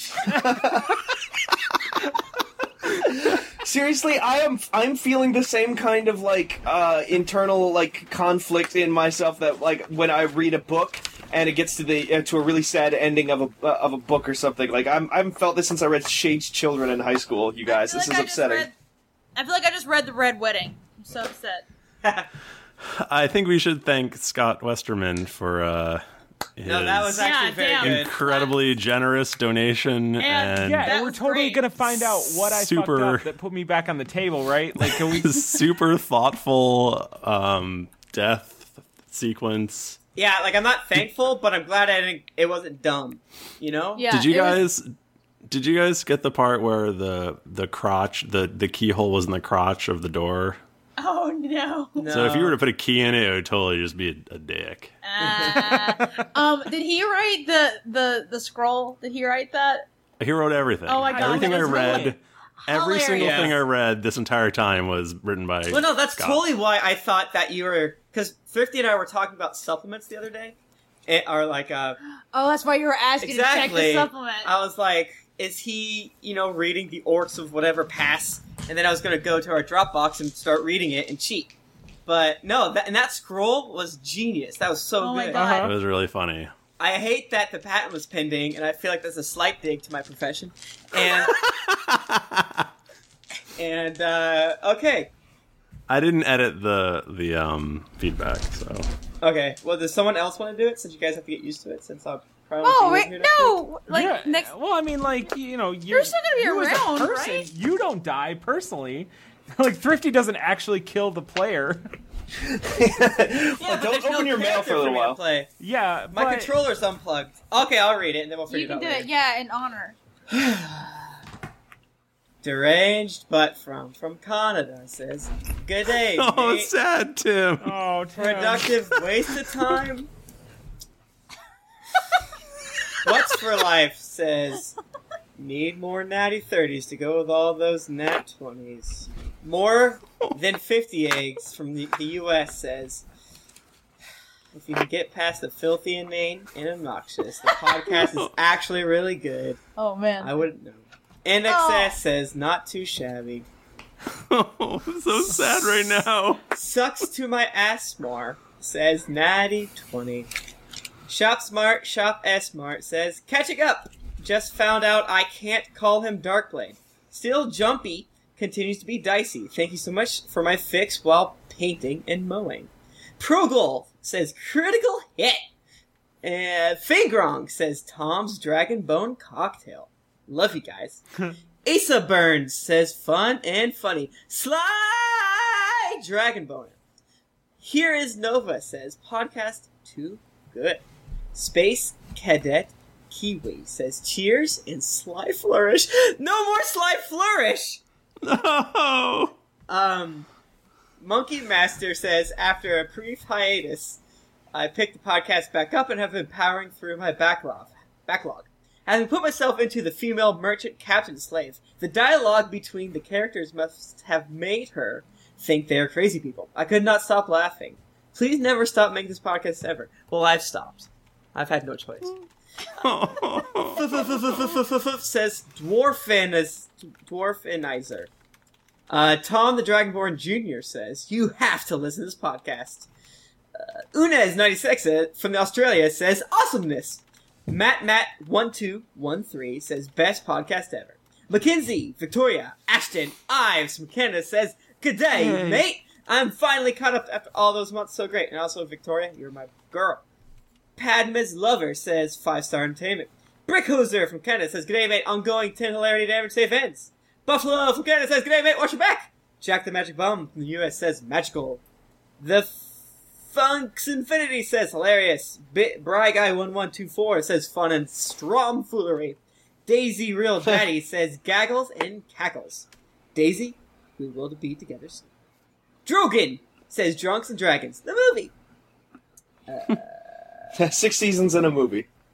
Seriously, I am I'm feeling the same kind of like uh, internal like conflict in myself that like when I read a book and it gets to the uh, to a really sad ending of a uh, of a book or something. Like I'm I've felt this since I read Shades Children in high school. You guys, I feel this like is I just upsetting. read- I feel like I just read The Red Wedding. I'm so upset. I think we should thank Scott Westerman for uh, his No, that was actually Yeah, very damn. good. incredibly generous donation And- and Yeah, That and we're was totally great. gonna find out what I Super- fucked up that put me back on the table, right? Like, can we? super thoughtful um, death sequence. Yeah, like I'm not thankful, but I'm glad I didn't. It wasn't dumb, you know. Yeah, Did you it was- guys? Did you guys get the part where the the crotch, the the keyhole was in the crotch of the door? Oh no. No. So if you were to put a key in it, it would totally just be a, a dick. Uh, um, did he write the the the scroll? Did he write that? He wrote everything. Oh my God, Everything that I was read, really every single hilarious. thing I read this entire time was written by. Well, no, that's Scott. totally why I thought that you were because Thrifty and I were talking about supplements the other day, it, or like uh, Oh, that's why you were asking to check exactly. the supplement. I was like, is he, you know, reading the orcs of whatever pass? And then I was going to go to our Dropbox and start reading it and cheat. But no, that, and that scroll was genius. That was so Oh my good. God. It was really funny. I hate that the patent was pending, and I feel like that's a slight dig to my profession. And and uh, okay, I didn't edit the the um feedback, so okay. Well, does someone else want to do it? Since you guys have to get used to it, since I'll probably Oh be wait, here next week? no! Like yeah, next. Well, I mean, like you know, you're, You're still gonna be you as a around, person, right? You don't die personally. Like Thrifty doesn't actually kill the player. Yeah, Well, but don't there's no open your mail character for a little me to while. Play. Yeah, My but controller's unplugged. Okay, I'll read it, and then we'll figure You it can out do later. it, yeah, in honor. Deranged but from from Canada says, "Good day, oh, mate. sad Tim. Oh, Tim. Productive waste of time." What's for life says, "Need more natty thirties to go with all those nat twenties. More than fifty eggs from the, the U S says, if you can get past the filthy, inane, and obnoxious, the podcast is actually really good. Oh man. I wouldn't know." N X S says, "Not too shabby. Oh, I'm so sad right now. Sucks to my ass smart," says Natty twenty. Shop Smart, Shop S Smart says, "Catching up. Just found out I can't call him Darkblade. Still jumpy. Continues to be dicey. Thank you so much for my fix while painting and mowing." Progol says, "Critical hit." And Fingrong says, "Tom's Dragon Bone Cocktail. Love you guys." Asa Burns says, "Fun and funny. Sly Dragon Boner." Here is Nova says, "Podcast too good." Space Cadet Kiwi says, "Cheers and Sly Flourish." No more Sly Flourish! No. Um, Monkey Master says, "After a brief hiatus, I picked the podcast back up and have been powering through my backlog. Backlog. Having put myself into the female merchant captain slave, the dialogue between the characters must have made her think they are crazy people. I could not stop laughing. Please never stop making this podcast ever." Well, I've stopped. I've had no choice. Says Dwarfin Dwarfinizer. Uh, Tom the Dragonborn Junior says, "You have to listen to this podcast." Uh, Unez ninety-six from Australia says, "Awesomeness." Matt Matt one two one three says, "Best podcast ever." Mackenzie, Victoria, Ashton, Ives from Canada says, "Good day, Hey. mate. I'm finally caught up after all those months. So great." And also, Victoria, you're my girl. Padma's Lover says, "Five star entertainment." Brickhoser from Canada says, "G'day, mate. Ongoing ten hilarity damage safe ends." Buffalo from Canada says, "G'day, mate. Watch your back." Jack the Magic Bum from the U S says, "Magical." The Funks Infinity says, "Hilarious." Bit Bry Guy one one two four says, "Fun and strong foolery." Daisy Real Daddy says, "Gaggles and cackles." Daisy, we will be together soon. Drogon says, "Drunks and Dragons, the movie." Uh, Six seasons in a movie.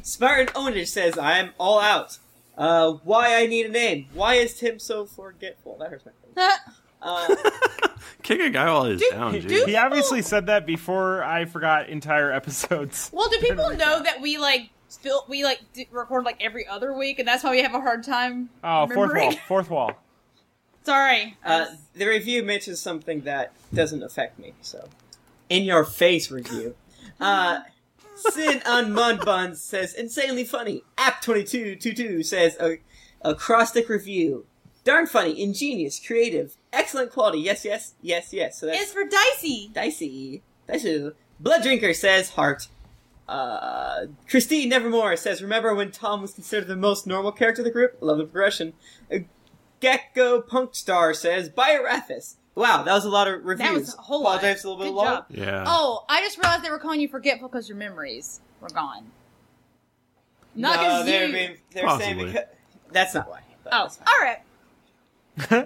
Spartan Owner says, I'm all out. Uh, why I need a name? Why is Tim so forgetful? That hurts my face. Uh, Kick a guy while he's do, down, dude. do He obviously said that before I forgot entire episodes. Well, do people know that we like still we like d- record like every other week, and that's why we have a hard time? Oh, fourth remembering? wall, fourth wall. Sorry. uh, the review mentions something that doesn't affect me, so. In your face review. Uh, Sin on Mud Buns says, insanely funny. App twenty-two twenty-two says, a acrostic review. Darn funny, ingenious, creative, excellent quality. Yes, yes, yes, yes. So that's It's for Dicey. Dicey. Dicey. Blood Drinker says heart. Uh, Christine Nevermore says, remember when Tom was considered the most normal character of the group? Love the progression. Uh, Gecko Punk Star says, Biorathis. Wow, that was a lot of reviews. That was a whole lot. Apologize a little bit Good long. job. Yeah. Oh, I just realized they were calling you forgetful because your memories were gone. Not no, because they're, you. being, they're saying Possibly. because... That's not why. but Oh, that's fine. all right.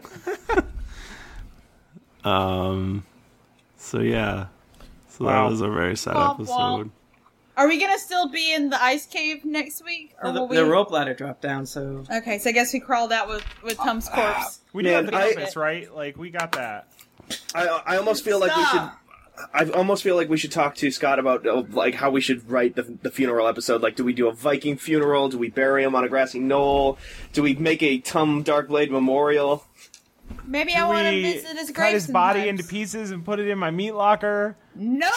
Um. So yeah. So Wow. that was a very sad Womp episode. womp. Are we gonna still be in the ice cave next week, or No, will the, we? the rope ladder dropped down, so... Okay, so I guess we crawled out with with Tom's corpse. We do Man, have the I- compass, right? Like, we got that. I I almost feel like we should. Stop. I almost feel like we should talk to Scott about uh, like how we should write the the funeral episode. Like, do we do a Viking funeral? Do we bury him on a grassy knoll? Do we make a Tum Darkblade memorial? Maybe Do I want to we visit his cut grave his body sometimes. into pieces and put it in my meat locker? No,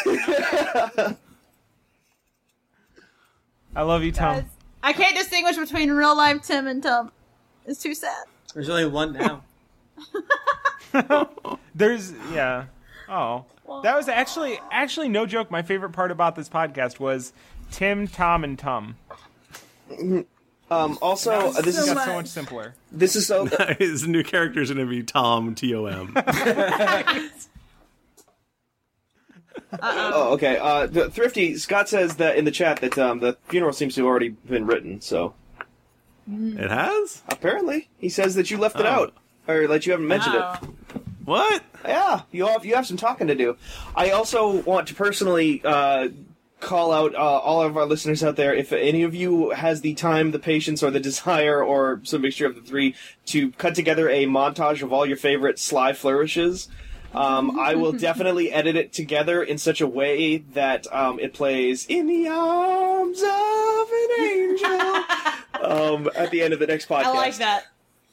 I love you, Tom. guys, I can't distinguish between real life Tim and Tom. It's too sad. There's only one now. There's yeah. Oh, that was actually actually no joke. My favorite part about this podcast was Tim, Tom, and Tum. Um, also, uh, this It is got much. so much simpler. this is so. His new character is going to be Tom T O M. Oh, okay. Uh, the, Thrifty Scott says that in the chat that um, the funeral seems to have already been written. So It has? apparently, he says that you left it Oh. out, or that you haven't mentioned Oh. it. What? Yeah, you have you have some talking to do. I also want to personally uh, call out uh, all of our listeners out there. If any of you has the time, the patience, or the desire, or some mixture of the three, to cut together a montage of all your favorite Sly flourishes, um, I will definitely edit it together in such a way that um, it plays "In the Arms of an Angel" um, at the end of the next podcast. I like that.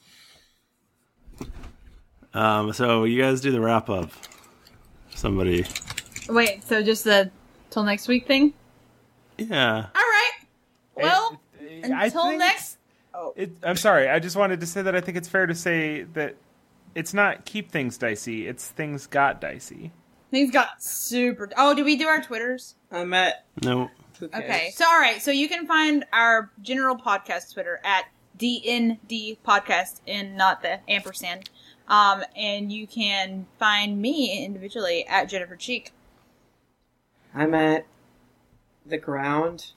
Um, so you guys do the wrap up. Somebody. Wait, so just the till next week thing? Yeah. All right. Well, I until think next. It, I'm sorry. I just wanted to say that I think it's fair to say that it's not keep things dicey. It's things got dicey. Things got super. Oh, did we do our Twitters? I'm at... No. Who cares? Okay, so all right, so you can find our general podcast Twitter at D N D Podcast, and not the ampersand. Um, and you can find me individually at Jennifer Cheek. I'm at the ground.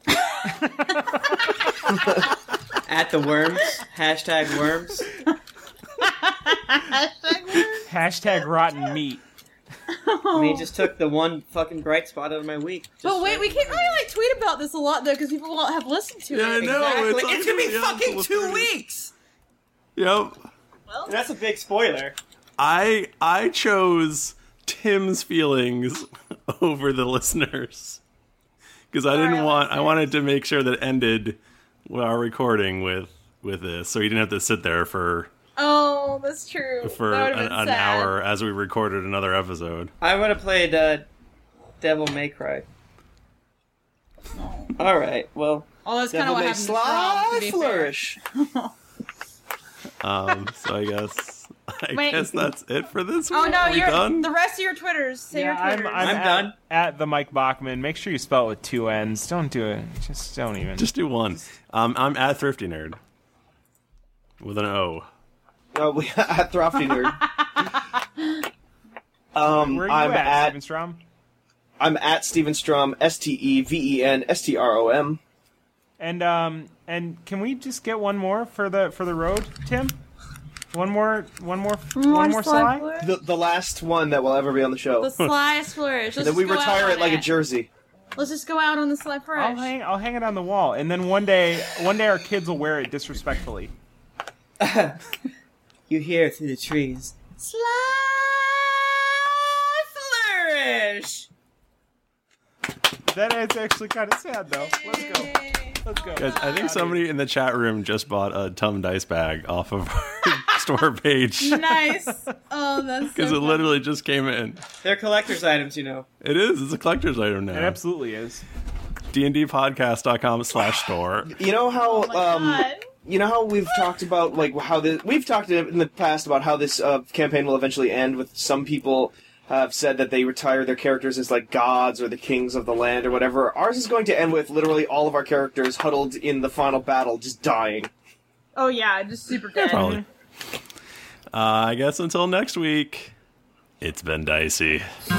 At the worms. Hashtag worms. Hashtag rotten meat. I mean, just took the one fucking bright spot out of my week. Just But wait, we can't really like tweet about this a lot though, because people won't have listened to Yeah, I it. know. Exactly. It's It's gonna be yeah, fucking it's two thirty. weeks! Yep. Well, That's a big spoiler. I I chose Tim's feelings over the listeners because I didn't Alright, want. I listeners. wanted to make sure that it ended our recording with with this, so you didn't have to sit there for oh, that's true. for That would've an, been an sad. hour as we recorded another episode. I would have played uh, Devil May Cry. Alright, well... Oh, that's kind of Devil what may happened to Strom, to sly be flourish. Um, so I guess I Wait. guess that's it for this fair. Oh week. no, Are we you're done? the rest of your Twitters. Say Yeah, your I'm, Twitters. I'm, I'm at, done. At the Mike Bachman. Make sure you spell it with two N's. Don't do it. Just don't even. Just do one. Um, I'm at Thrifty Nerd with an O. Uh, we at Throfty Nerd. um, Where are you I'm at, at Steven Strom? I'm at Steven Strom, S T E V E N S T R O M. And um and can we just get one more for the for the road, Tim? One more, one more, one more Sly slide. Flourish? The the last one that will ever be on the show. The slyest flourish. Let's Then we just go out retire on it like a that. jersey. Let's just go out on the Sly Fresh. I'll hang, I'll hang it on the wall, and then one day, one day our kids will wear it disrespectfully. You hear through the trees. Sly Flourish! That is actually kind of sad, though. Let's go. Let's go. Guys, I think somebody in the chat room just bought a Tum Dice bag off of our store page. Nice. Oh, that's so Because it literally just came in. They're collector's items, you know. It is. It's a collector's item now. It absolutely is. D and D podcast dot com slash store. You know how... Oh um, God. You know how we've talked about, like, how this... We've talked in the past about how this uh, campaign will eventually end with some people have said that they retire their characters as, like, gods or the kings of the land or whatever. Ours is going to end with literally all of our characters huddled in the final battle just dying. Oh yeah, just super dead. Probably. Uh, I guess until next week, it's been dicey.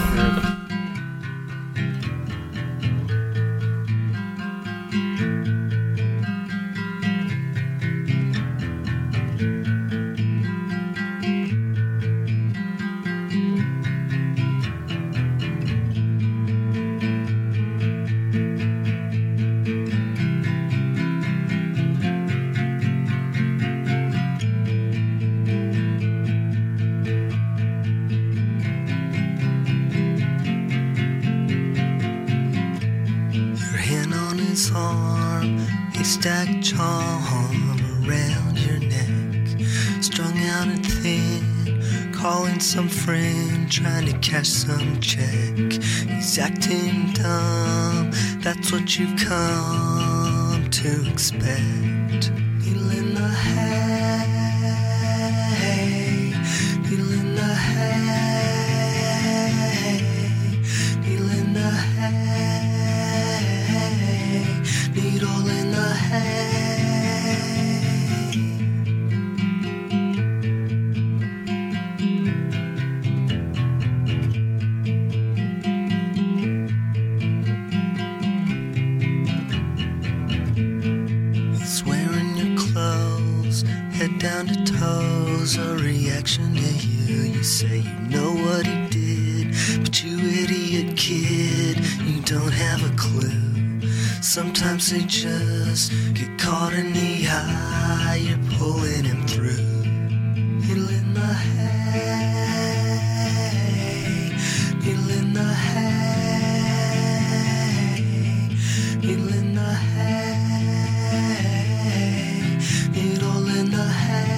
Stack charm around your neck, strung out and thin, calling some friend, trying to cash some check. He's acting dumb, that's what you've come to expect. Needle in the hay, needle in the hay, needle in the hay, needle in the hay. He's wearing your clothes, head down to toes, a reaction to you. You say you know what he did, but you idiot kid, you don't have a clue. Sometimes they just get caught in the eye, you're pulling him through. Needle in the hay, needle in the hay, needle in the hay, needle in the hay.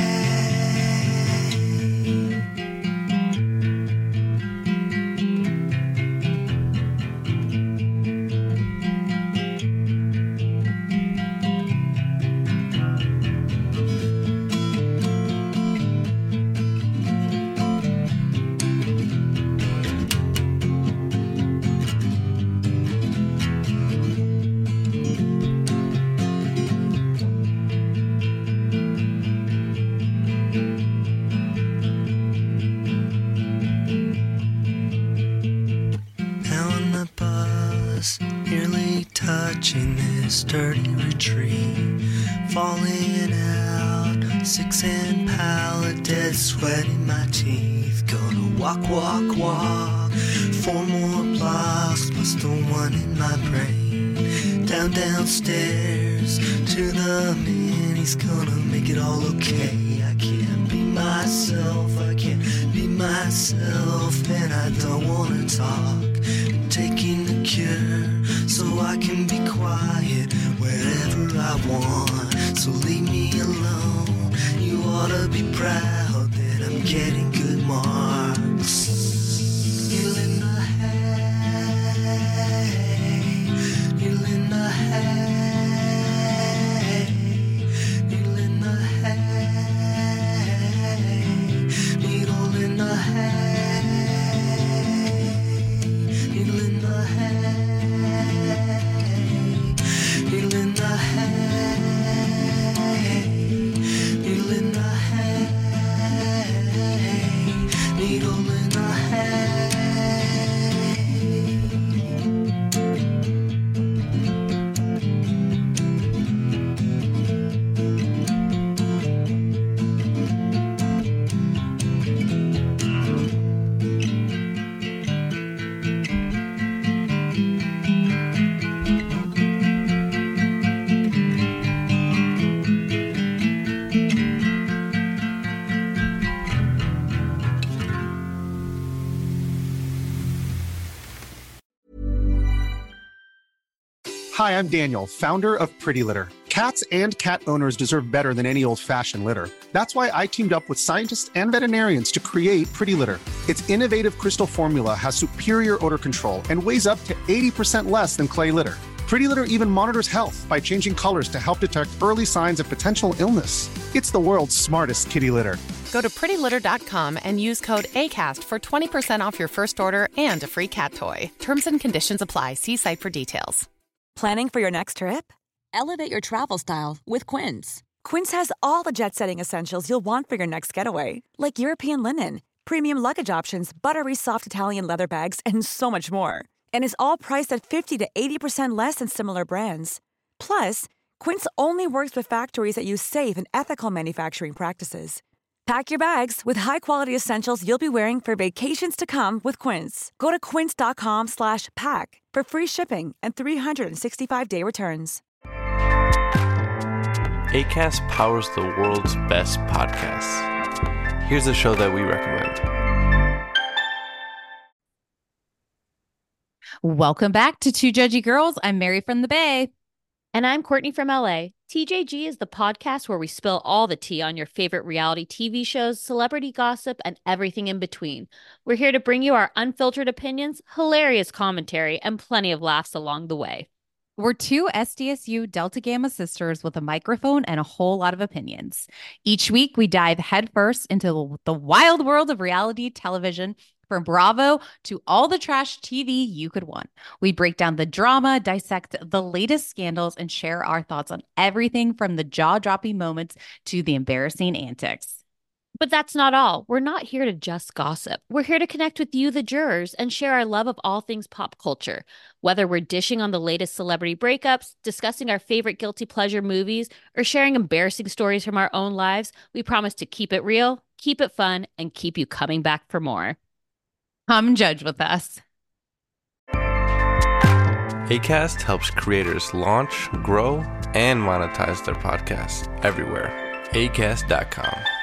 Sturdy retreat, falling out, six and pallet, dead sweat in my teeth. Gonna walk, walk, walk, four more blocks plus the one in my brain. Down, downstairs to the man, he's gonna make it all okay. I can't be myself, I can't be myself, and I don't wanna talk. I'm taking the cure so I can be quiet wherever I want. So leave me alone. You ought to be proud that I'm getting good marks. Needle in the hay, needle in the hay, needle in the hay, needle in the hay, needle in the hay. Needle in the hay, needle in the hay, Hi, I'm Daniel, founder of Pretty Litter. Cats and cat owners deserve better than any old-fashioned litter. That's why I teamed up with scientists and veterinarians to create Pretty Litter. Its innovative crystal formula has superior odor control and weighs up to eighty percent less than clay litter. Pretty Litter even monitors health by changing colors to help detect early signs of potential illness. It's the world's smartest kitty litter. Go to pretty litter dot com and use code ACAST for twenty percent off your first order and a free cat toy. Terms and conditions apply. See site for details. Planning for your next trip? Elevate your travel style with Quince. Quince has all the jet-setting essentials you'll want for your next getaway, like European linen, premium luggage options, buttery soft Italian leather bags, and so much more. And is all priced at fifty to eighty percent less than similar brands. Plus, Quince only works with factories that use safe and ethical manufacturing practices. Pack your bags with high-quality essentials you'll be wearing for vacations to come with Quince. Go to quince dot com slash pack for free shipping and three sixty-five day returns. Acast powers the world's best podcasts. Here's a show that we recommend. Welcome back to Two Judgy Girls. I'm Mary from the Bay. And I'm Courtney from L A. T J G is the podcast where we spill all the tea on your favorite reality T V shows, celebrity gossip, and everything in between. We're here to bring you our unfiltered opinions, hilarious commentary, and plenty of laughs along the way. We're two S D S U Delta Gamma sisters with a microphone and a whole lot of opinions. Each week, we dive headfirst into the wild world of reality television, from Bravo to all the trash T V you could want. We break down the drama, dissect the latest scandals, and share our thoughts on everything from the jaw-dropping moments to the embarrassing antics. But that's not all. We're not here to just gossip. We're here to connect with you, the jurors, and share our love of all things pop culture. Whether we're dishing on the latest celebrity breakups, discussing our favorite guilty pleasure movies, or sharing embarrassing stories from our own lives, we promise to keep it real, keep it fun, and keep you coming back for more. Come judge with us. Acast helps creators launch, grow, and monetize their podcasts everywhere. acast dot com.